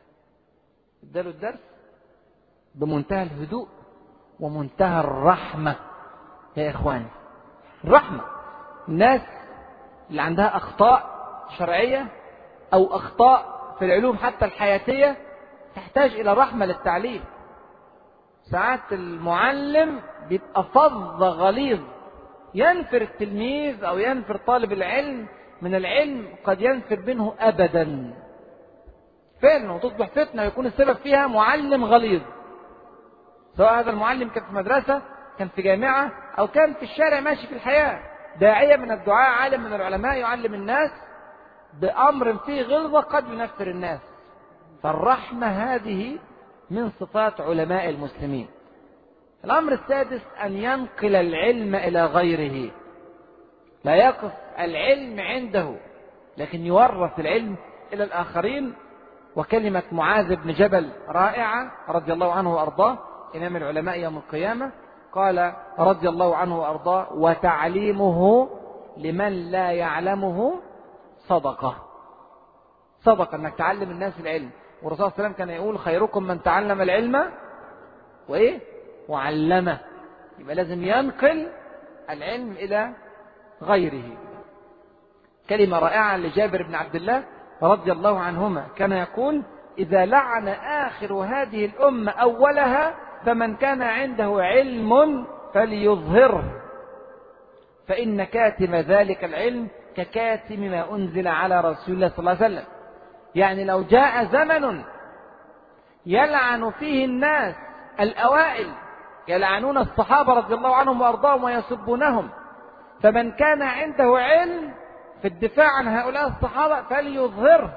اداله الدرس بمنتهى الهدوء ومنتهى الرحمة يا إخواني. الرحمة، الناس اللي عندها أخطاء شرعية أو أخطاء في العلوم حتى الحياتية تحتاج إلى رحمة للتعليم. ساعات المعلم بيبقى فظ غليظ، ينفر التلميذ أو ينفر طالب العلم من العلم، قد ينفر منه أبدا فعلا، وتصبح فتنة ويكون السبب فيها معلم غليظ، سواء هذا المعلم كان في مدرسة كان في جامعة أو كان في الشارع ماشي في الحياة، داعية من الدعاء، عالم من العلماء يعلم الناس بأمر فيه غلظة قد ينفر الناس. فالرحمة هذه من صفات علماء المسلمين. الأمر السادس أن ينقل العلم إلى غيره، لا يقف العلم عنده لكن يورث العلم إلى الآخرين. وكلمة معاذ بن جبل رائعة رضي الله عنه وأرضاه، إمام العلماء يوم القيامة، قال رضي الله عنه وأرضاه: وتعليمه لمن لا يعلمه صدقة. صدقة أنك تعلم الناس العلم. والرسول صلى الله عليه وسلم كان يقول: خيركم من تعلم العلم وإيه وعلمه. يبقى لازم ينقل العلم إلى غيره. كلمة رائعة لجابر بن عبد الله رضي الله عنهما، كان يقول: إذا لعن آخر هذه الأمة أولها فمن كان عنده علم فليظهره، فإن كاتم ذلك العلم ككاتم ما أنزل على رسول الله صلى الله عليه وسلم. يعني لو جاء زمن يلعن فيه الناس الأوائل، يلعنون الصحابة رضي الله عنهم وأرضاهم ويسبونهم، فمن كان عنده علم في الدفاع عن هؤلاء الصحابة فليظهره.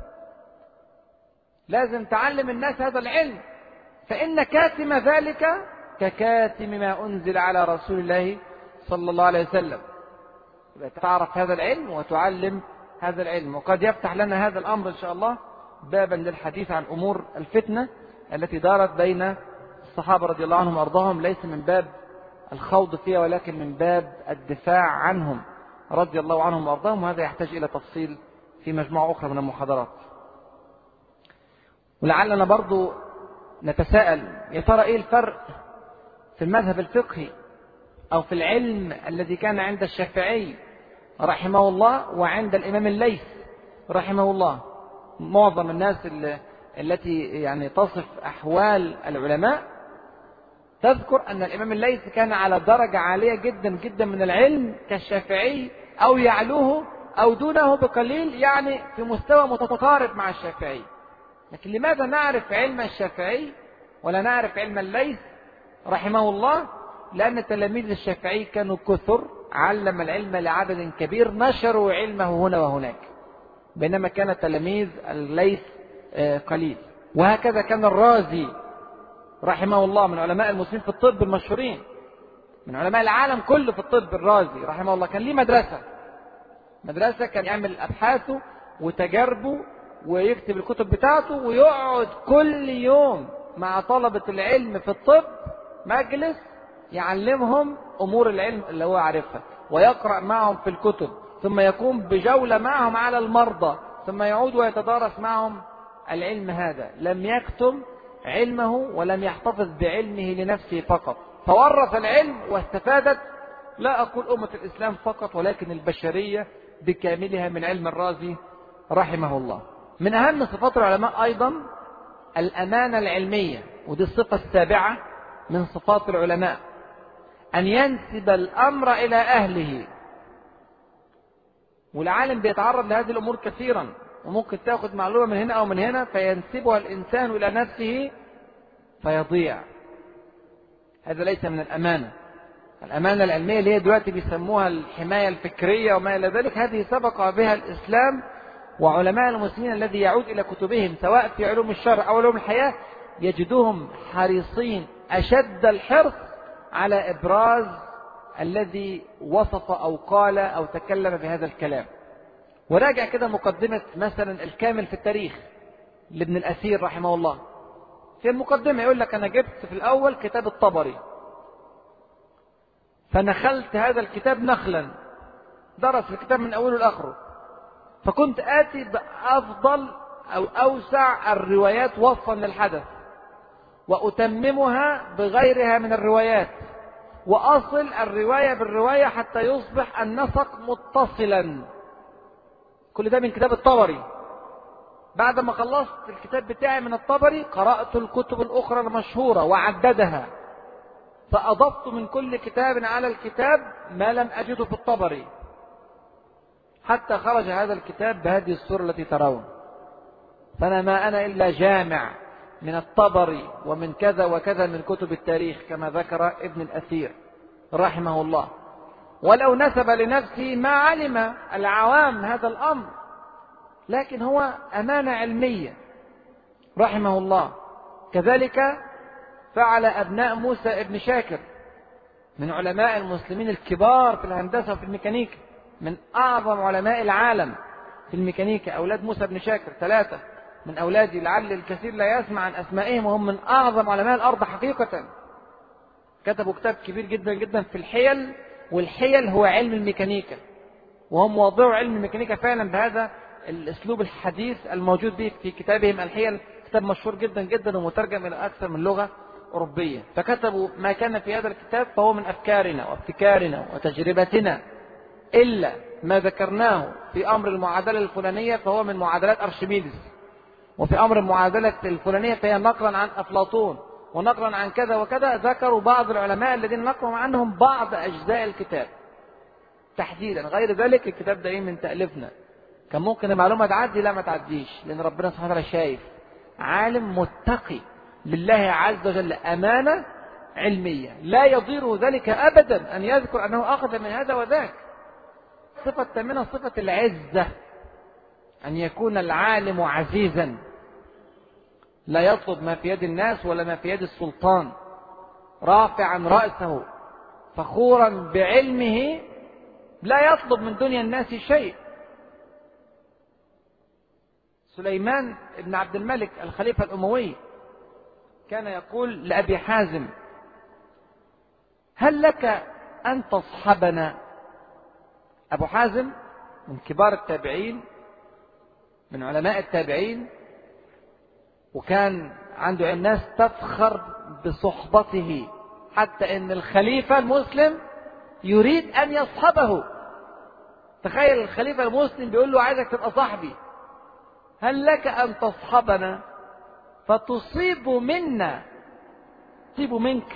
لازم تعلم الناس هذا العلم، فإن كاتم ذلك ككاتم ما أنزل على رسول الله صلى الله عليه وسلم. يبقى تعرف هذا العلم وتعلم هذا العلم. وقد يفتح لنا هذا الأمر إن شاء الله بابا للحديث عن أمور الفتنة التي دارت بين الصحابة رضي الله عنهم وأرضاهم، ليس من باب الخوض فيها ولكن من باب الدفاع عنهم رضي الله عنهم وأرضاهم، وهذا يحتاج إلى تفصيل في مجموعة أخرى من المحاضرات. ولعلنا برضو نتساءل: يا ترى إيه الفرق في المذهب الفقهي أو في العلم الذي كان عند الشافعي رحمه الله وعند الإمام الليث رحمه الله؟ معظم الناس التي يعني تصف أحوال العلماء تذكر أن الإمام الليث كان على درجة عالية جدا جدا من العلم كالشافعي، أو يعلوه أو دونه بقليل، يعني في مستوى متقارب مع الشافعي. لكن لماذا نعرف علم الشافعي ولا نعرف علم الليث رحمه الله؟ لأن تلاميذ الشافعي كانوا كثر، علم العلم لعدد كبير، نشروا علمه هنا وهناك، بينما كان تلاميذ الليث قليل. وهكذا كان الرازي رحمه الله من علماء المسلمين في الطب المشهورين، من علماء العالم كله في الطب. الرازي رحمه الله كان ليه مدرسة مدرسة كان يعمل أبحاثه وتجاربه ويكتب الكتب بتاعته، ويقعد كل يوم مع طلبة العلم في الطب مجلس يعلمهم أمور العلم اللي هو عارفها، ويقرأ معهم في الكتب، ثم يقوم بجولة معهم على المرضى، ثم يعود ويتدارس معهم العلم هذا. لم يكتم علمه ولم يحتفظ بعلمه لنفسه فقط، فورث العلم واستفادت، لا أقول أمة الإسلام فقط، ولكن البشرية بكاملها من علم الرازي رحمه الله. من أهم صفات العلماء أيضا الأمانة العلمية، ودي الصفة السابعة من صفات العلماء، أن ينسب الأمر إلى أهله. والعالم بيتعرض لهذه الأمور كثيرا، وممكن تأخذ معلومة من هنا أو من هنا فينسبها الإنسان إلى نفسه فيضيع. هذا ليس من الأمانة. الأمانة العلمية اللي هي دلوقتي بيسموها الحماية الفكرية وما إلى ذلك، هذه سبق بها الإسلام وعلماء المسلمين الذي يعود إلى كتبهم سواء في علوم الشرع أو علوم الحياة، يجدوهم حريصين أشد الحرص على إبراز الذي وصف أو قال أو تكلم بهذا الكلام. وراجع كده مقدمة مثلا الكامل في التاريخ لابن الأثير رحمه الله، في المقدمة يقول لك: أنا جبت في الأول كتاب الطبري، فنخلت هذا الكتاب نخلا، درس الكتاب من أوله لآخره، فكنت آتي بأفضل أو أوسع الروايات وصفا للحدث، وأتممها بغيرها من الروايات، وأصل الرواية بالرواية حتى يصبح النسق متصلا. كل ده من كتاب الطبري. بعد ما خلصت الكتاب بتاعي من الطبري قرأت الكتب الأخرى المشهورة وعددها، فأضفت من كل كتاب على الكتاب ما لم أجده في الطبري، حتى خرج هذا الكتاب بهذه الصورة التي ترون. فأنا ما أنا إلا جامع من الطبري ومن كذا وكذا من كتب التاريخ كما ذكر ابن الأثير رحمه الله. ولو نسب لنفسه ما علم العوام هذا الأمر، لكن هو أمانة علمية رحمه الله. كذلك فعل أبناء موسى ابن شاكر من علماء المسلمين الكبار في الهندسة وفي الميكانيكا، من أعظم علماء العالم في الميكانيكا، أولاد موسى ابن شاكر ثلاثة، من أولادي لعل الكثير لا يسمع عن أسمائهم، وهم من أعظم علماء الأرض حقيقة. كتبوا كتاب كبير جدا جدا في الحيل، والحيل هو علم الميكانيكا، وهم وضعوا علم الميكانيكا فعلا بهذا الأسلوب الحديث الموجود به في كتابهم الحيل. كتاب مشهور جدا جدا ومترجم إلى أكثر من لغة أوروبية. فكتبوا ما كان في هذا الكتاب فهو من أفكارنا وابتكارنا وتجربتنا، إلا ما ذكرناه في أمر المعادلة الفلانية فهو من معادلات أرشميدس، وفي أمر المعادلة الفلانية فهي نقلا عن أفلاطون، ونقلا عن كذا وكذا. ذكروا بعض العلماء الذين نقلوا عنهم بعض أجزاء الكتاب تحديدا. غير ذلك الكتاب ده من تأليفنا. كان ممكن المعلومة تعدي، لا ما تعديش، لأن ربنا سبحانه وتعالى شايف عالم متقي لله عز وجل أمانة علمية لا يضير ذلك أبدا أن يذكر أنه أخذ من هذا وذاك. صفة ثامنة صفة العزة، أن يكون العالم عزيزا لا يطلب ما في يد الناس ولا ما في يد السلطان، رافعا رأسه فخورا بعلمه، لا يطلب من دنيا الناس شيء. سليمان بن عبد الملك الخليفة الأموي كان يقول لأبي حازم: هل لك أن تصحبنا؟ أبو حازم من كبار التابعين، من علماء التابعين، وكان عنده الناس تفخر بصحبته، حتى ان الخليفة المسلم يريد ان يصحبه. تخيل الخليفة المسلم بيقول له: عايزك تبقى صاحبي، هل لك ان تصحبنا فتصيب منا، تصيب منك.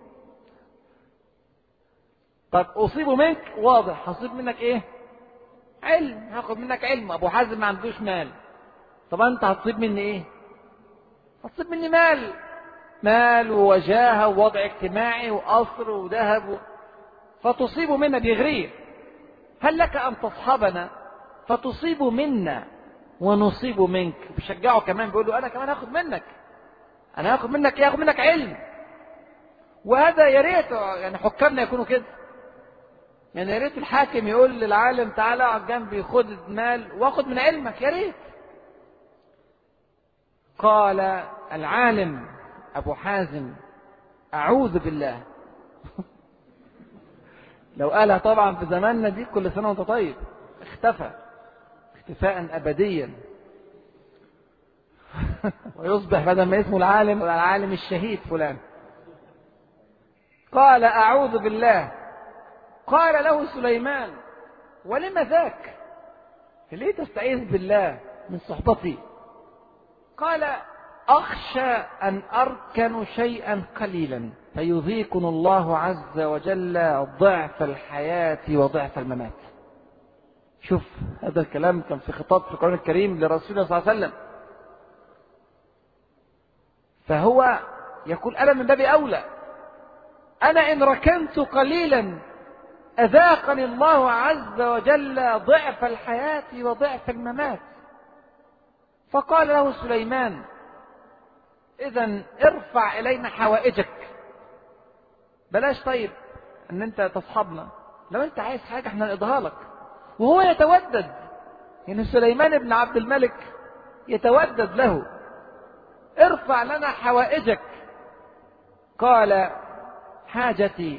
طب اصيب منك واضح، هصيب منك ايه؟ علم، هاخد منك علم. ابو حازم ما عندوش مال، طب انت هتصيب مني ايه؟ هتصيب مني مال، مال ووجاهه ووضع اجتماعي وقصر وذهب و... فتصيب منا، بيغريه. هل لك ان تصحبنا فتصيب منا ونصيب منك. بيشجعه كمان، بيقول له: انا كمان هاخد منك، انا هاخد منك ايه؟ هاخد منك علم. وهذا يا ريت يعني حكامنا يكونوا كده، يعني يا ريت الحاكم يقول للعالم: تعالى اقعد جنبي، خد مال واخد من علمك، يا ريت. قال العالم أبو حازم: أعوذ بالله. لو قالها طبعا في زماننا دي كل سنة وانت طيب، اختفى اختفاء أبديا ويصبح بدل ما اسمه العالم العالم الشهيد فلان. قال: أعوذ بالله. قال له سليمان: ولم ذاك؟ ليه تستعيذ بالله من صحبتي؟ قال: أخشى أن أركن شيئا قليلا فيذيقنا الله عز وجل ضعف الحياة وضعف الممات. شوف هذا الكلام كان في خطاب في القرآن الكريم لرسول الله صلى الله عليه وسلم. فهو يقول: أنا من باب أولى، أنا إن ركنت قليلا أذاقني الله عز وجل ضعف الحياة وضعف الممات. فقال له سليمان: إذن ارفع إلينا حوائجك، بلاش طيب أن أنت تصحبنا، لو أنت عايز حاجة احنا نقضيها لك. وهو يتودد، يعني سليمان بن عبد الملك يتودد له: ارفع لنا حوائجك. قال: حاجتي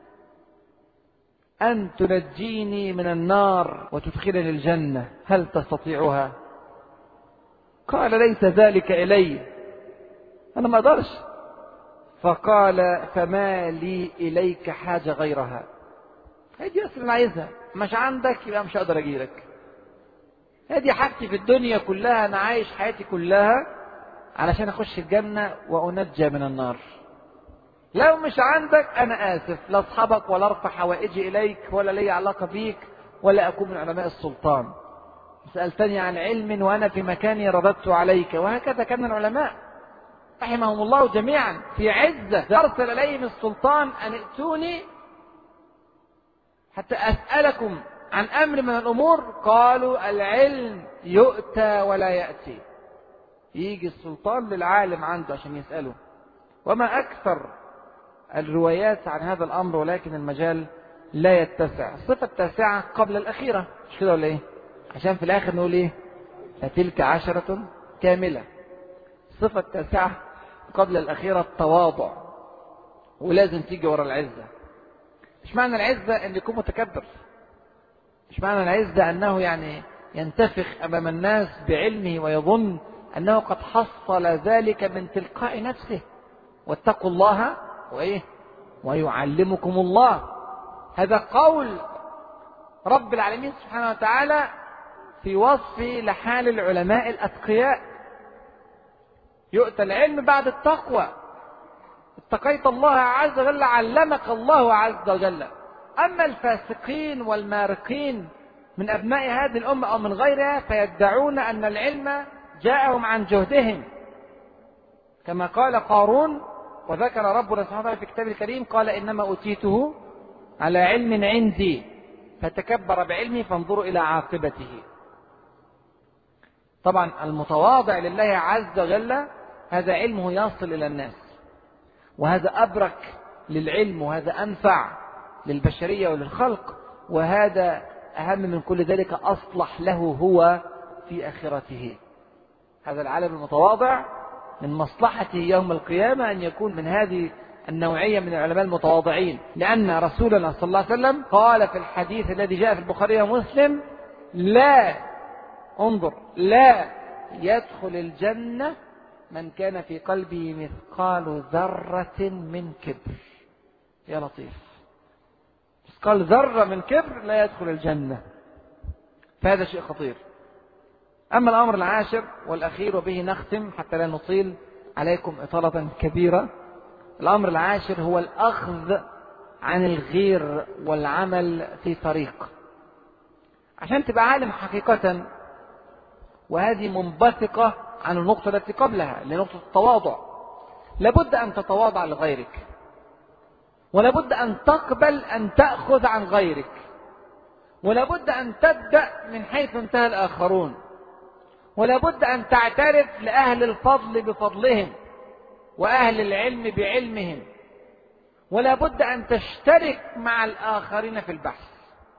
أن تنجيني من النار وتدخلني الجنة، هل تستطيعها؟ قال: ليس ذلك إلي، أنا ما أقدرش. فقال: فما لي إليك حاجة غيرها. هذه أصل أنا عايزها، مش عندك يبقى مش هقدر أجيلك. هذه حاجتي في الدنيا كلها، أنا عايش حياتي كلها علشان أخش الجنة وأنجى من النار. لو مش عندك أنا آسف، لا أصحبك ولا أرفع حوائجي إليك ولا لي علاقة بيك ولا أكون من علماء السلطان. سألتني عن علم وأنا في مكاني رددت عليك. وهكذا كان العلماء رحمهم الله جميعا في عزة أرسل إليهم السلطان أن ائتوني حتى أسألكم عن أمر من الأمور، قالوا: العلم يؤتى ولا يأتي. يجي السلطان للعالم عنده عشان يسأله. وما أكثر الروايات عن هذا الأمر، ولكن المجال لا يتسع. الصفة التاسعة قبل الأخيرة، مش كده ولا إيه؟ عشان في الآخر نقول إيه؟ فتلك عشرة كاملة. الصفة التاسعة قبل الأخيرة التواضع، ولازم تيجي ورا العزة. مش معنى العزة أن يكون متكبر، مش معنى العزة أنه يعني ينتفخ أمام الناس بعلمه ويظن أنه قد حصل ذلك من تلقاء نفسه. واتقوا الله وإيه ويعلمكم الله. هذا قول رب العالمين سبحانه وتعالى في وصف لحال العلماء الأتقياء. يؤتى العلم بعد التقوى. اتقيت الله عز وجل علمك الله عز وجل. أما الفاسقين والمارقين من أبناء هذه الأمة أو من غيرها فيدعون أن العلم جاءهم عن جهدهم، كما قال قارون، وذكر ربنا سبحانه وتعالى في كتابه الكريم قال إنما أوتيته على علم عندي فتكبر بعلمي فانظروا إلى عاقبته. طبعا المتواضع لله عز وجل هذا علمه يصل إلى الناس، وهذا أبرك للعلم، وهذا أنفع للبشرية وللخلق، وهذا أهم من كل ذلك أصلح له هو في آخرته. هذا العالم المتواضع من مصلحته يوم القيامة أن يكون من هذه النوعية من العلماء المتواضعين، لأن رسولنا صلى الله عليه وسلم قال في الحديث الذي جاء في البخاري ومسلم: لا انظر لا يدخل الجنة من كان في قلبه مثقال ذرة من كبر. يا لطيف، مثقال ذرة من كبر لا يدخل الجنة، فهذا شيء خطير. أما الأمر العاشر والأخير وبه نختم حتى لا نطيل عليكم إطالة كبيرة، الأمر العاشر هو الأخذ عن الغير والعمل في طريق. عشان تبقى عالم حقيقة، وهذه منبثقة عن النقطة التي قبلها لنقطة التواضع، لابد أن تتواضع لغيرك، ولابد أن تقبل أن تأخذ عن غيرك، ولابد أن تبدأ من حيث انتهى الآخرون، ولابد أن تعترف لأهل الفضل بفضلهم وأهل العلم بعلمهم، ولابد أن تشترك مع الآخرين في البحث.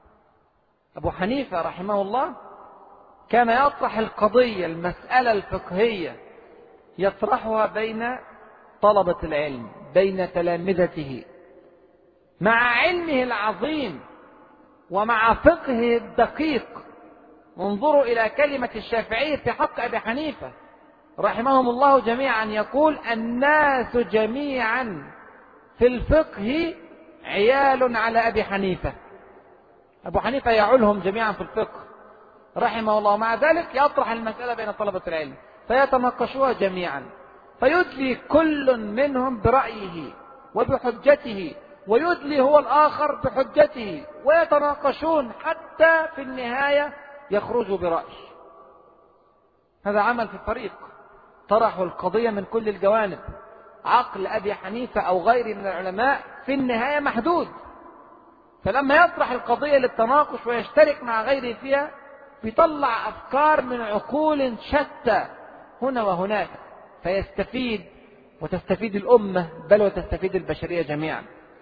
أبو حنيفة رحمه الله كان يطرح القضية المسألة الفقهية يطرحها بين طلبة العلم، بين تلامذته، مع علمه العظيم ومع فقهه الدقيق. انظروا إلى كلمة الشافعي في حق أبي حنيفة رحمهم الله جميعا، يقول: الناس جميعا في الفقه عيال على أبي حنيفة. أبو حنيفة يعولهم جميعا في الفقه رحمه الله، مع ذلك يطرح المسألة بين طلبة العلم فيتناقشوها جميعا، فيدلي كل منهم برأيه وبحجته، ويدلي هو الآخر بحجته، ويتناقشون حتى في النهاية يخرجوا برأي. هذا عمل في الفريق، طرحوا القضية من كل الجوانب. عقل أبي حنيفة أو غيره من العلماء في النهاية محدود، فلما يطرح القضية للتناقش ويشترك مع غيره فيها بيطلع أفكار من عقول شتى هنا وهناك، فيستفيد وتستفيد الأمة بل وتستفيد البشرية جميعا.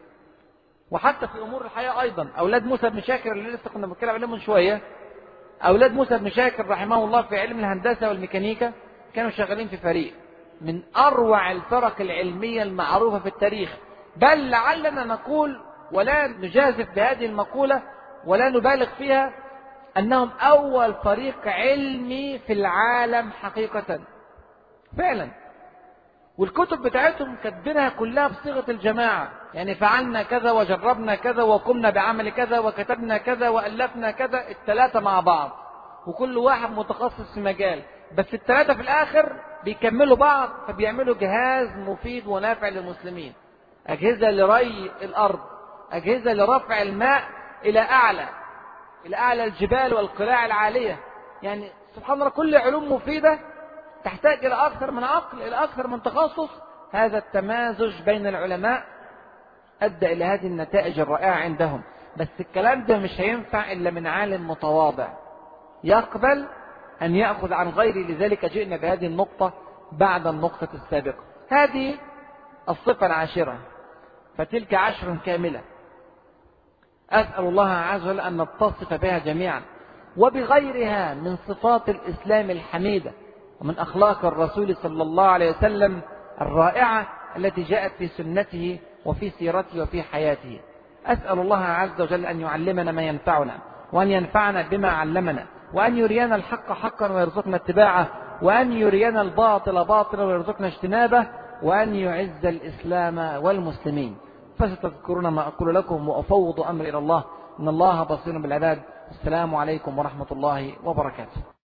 وحتى في أمور الحياة أيضا، أولاد موسى بن شاكر اللي لسه كنا بنتكلم عليه من شوية، أولاد موسى بن شاكر رحمه الله في علم الهندسة والميكانيكا كانوا شغالين في فريق من أروع الفرق العلمية المعروفة في التاريخ، بل لعلنا نقول ولا نجازف بهذه المقولة ولا نبالغ فيها أنهم أول فريق علمي في العالم حقيقة فعلا. والكتب بتاعتهم كاتبينها كلها بصيغة الجماعة، يعني فعلنا كذا وجربنا كذا وقمنا بعمل كذا وكتبنا كذا وألفنا كذا، الثلاثة مع بعض وكل واحد متخصص في مجال، بس الثلاثة في الآخر بيكملوا بعض فبيعملوا جهاز مفيد ونافع للمسلمين. أجهزة لري الأرض، أجهزة لرفع الماء إلى أعلى إلى أعلى الجبال والقلاع العالية. يعني سبحان الله كل علوم مفيدة تحتاج إلى أكثر من عقل، إلى أكثر من تخصص. هذا التمازج بين العلماء أدى إلى هذه النتائج الرائعة عندهم. بس الكلام ده مش هينفع إلا من عالم متواضع يقبل أن يأخذ عن غيره، لذلك جئنا بهذه النقطة بعد النقطة السابقة. هذه الصفة العاشرة، فتلك عشر كاملة أسأل الله عز وجل أن نتصف بها جميعا وبغيرها من صفات الإسلام الحميدة ومن أخلاق الرسول صلى الله عليه وسلم الرائعة التي جاءت في سنته وفي سيرته وفي حياته. أسأل الله عز وجل أن يعلمنا ما ينفعنا، وأن ينفعنا بما علمنا، وأن يرينا الحق حقا ويرزقنا اتباعه، وأن يرينا الباطل باطلا ويرزقنا اجتنابه، وأن يعز الإسلام والمسلمين. فستذكرون ما أقول لكم وأفوض أمري إلى الله، إن الله بصير بالعباد. السلام عليكم ورحمة الله وبركاته.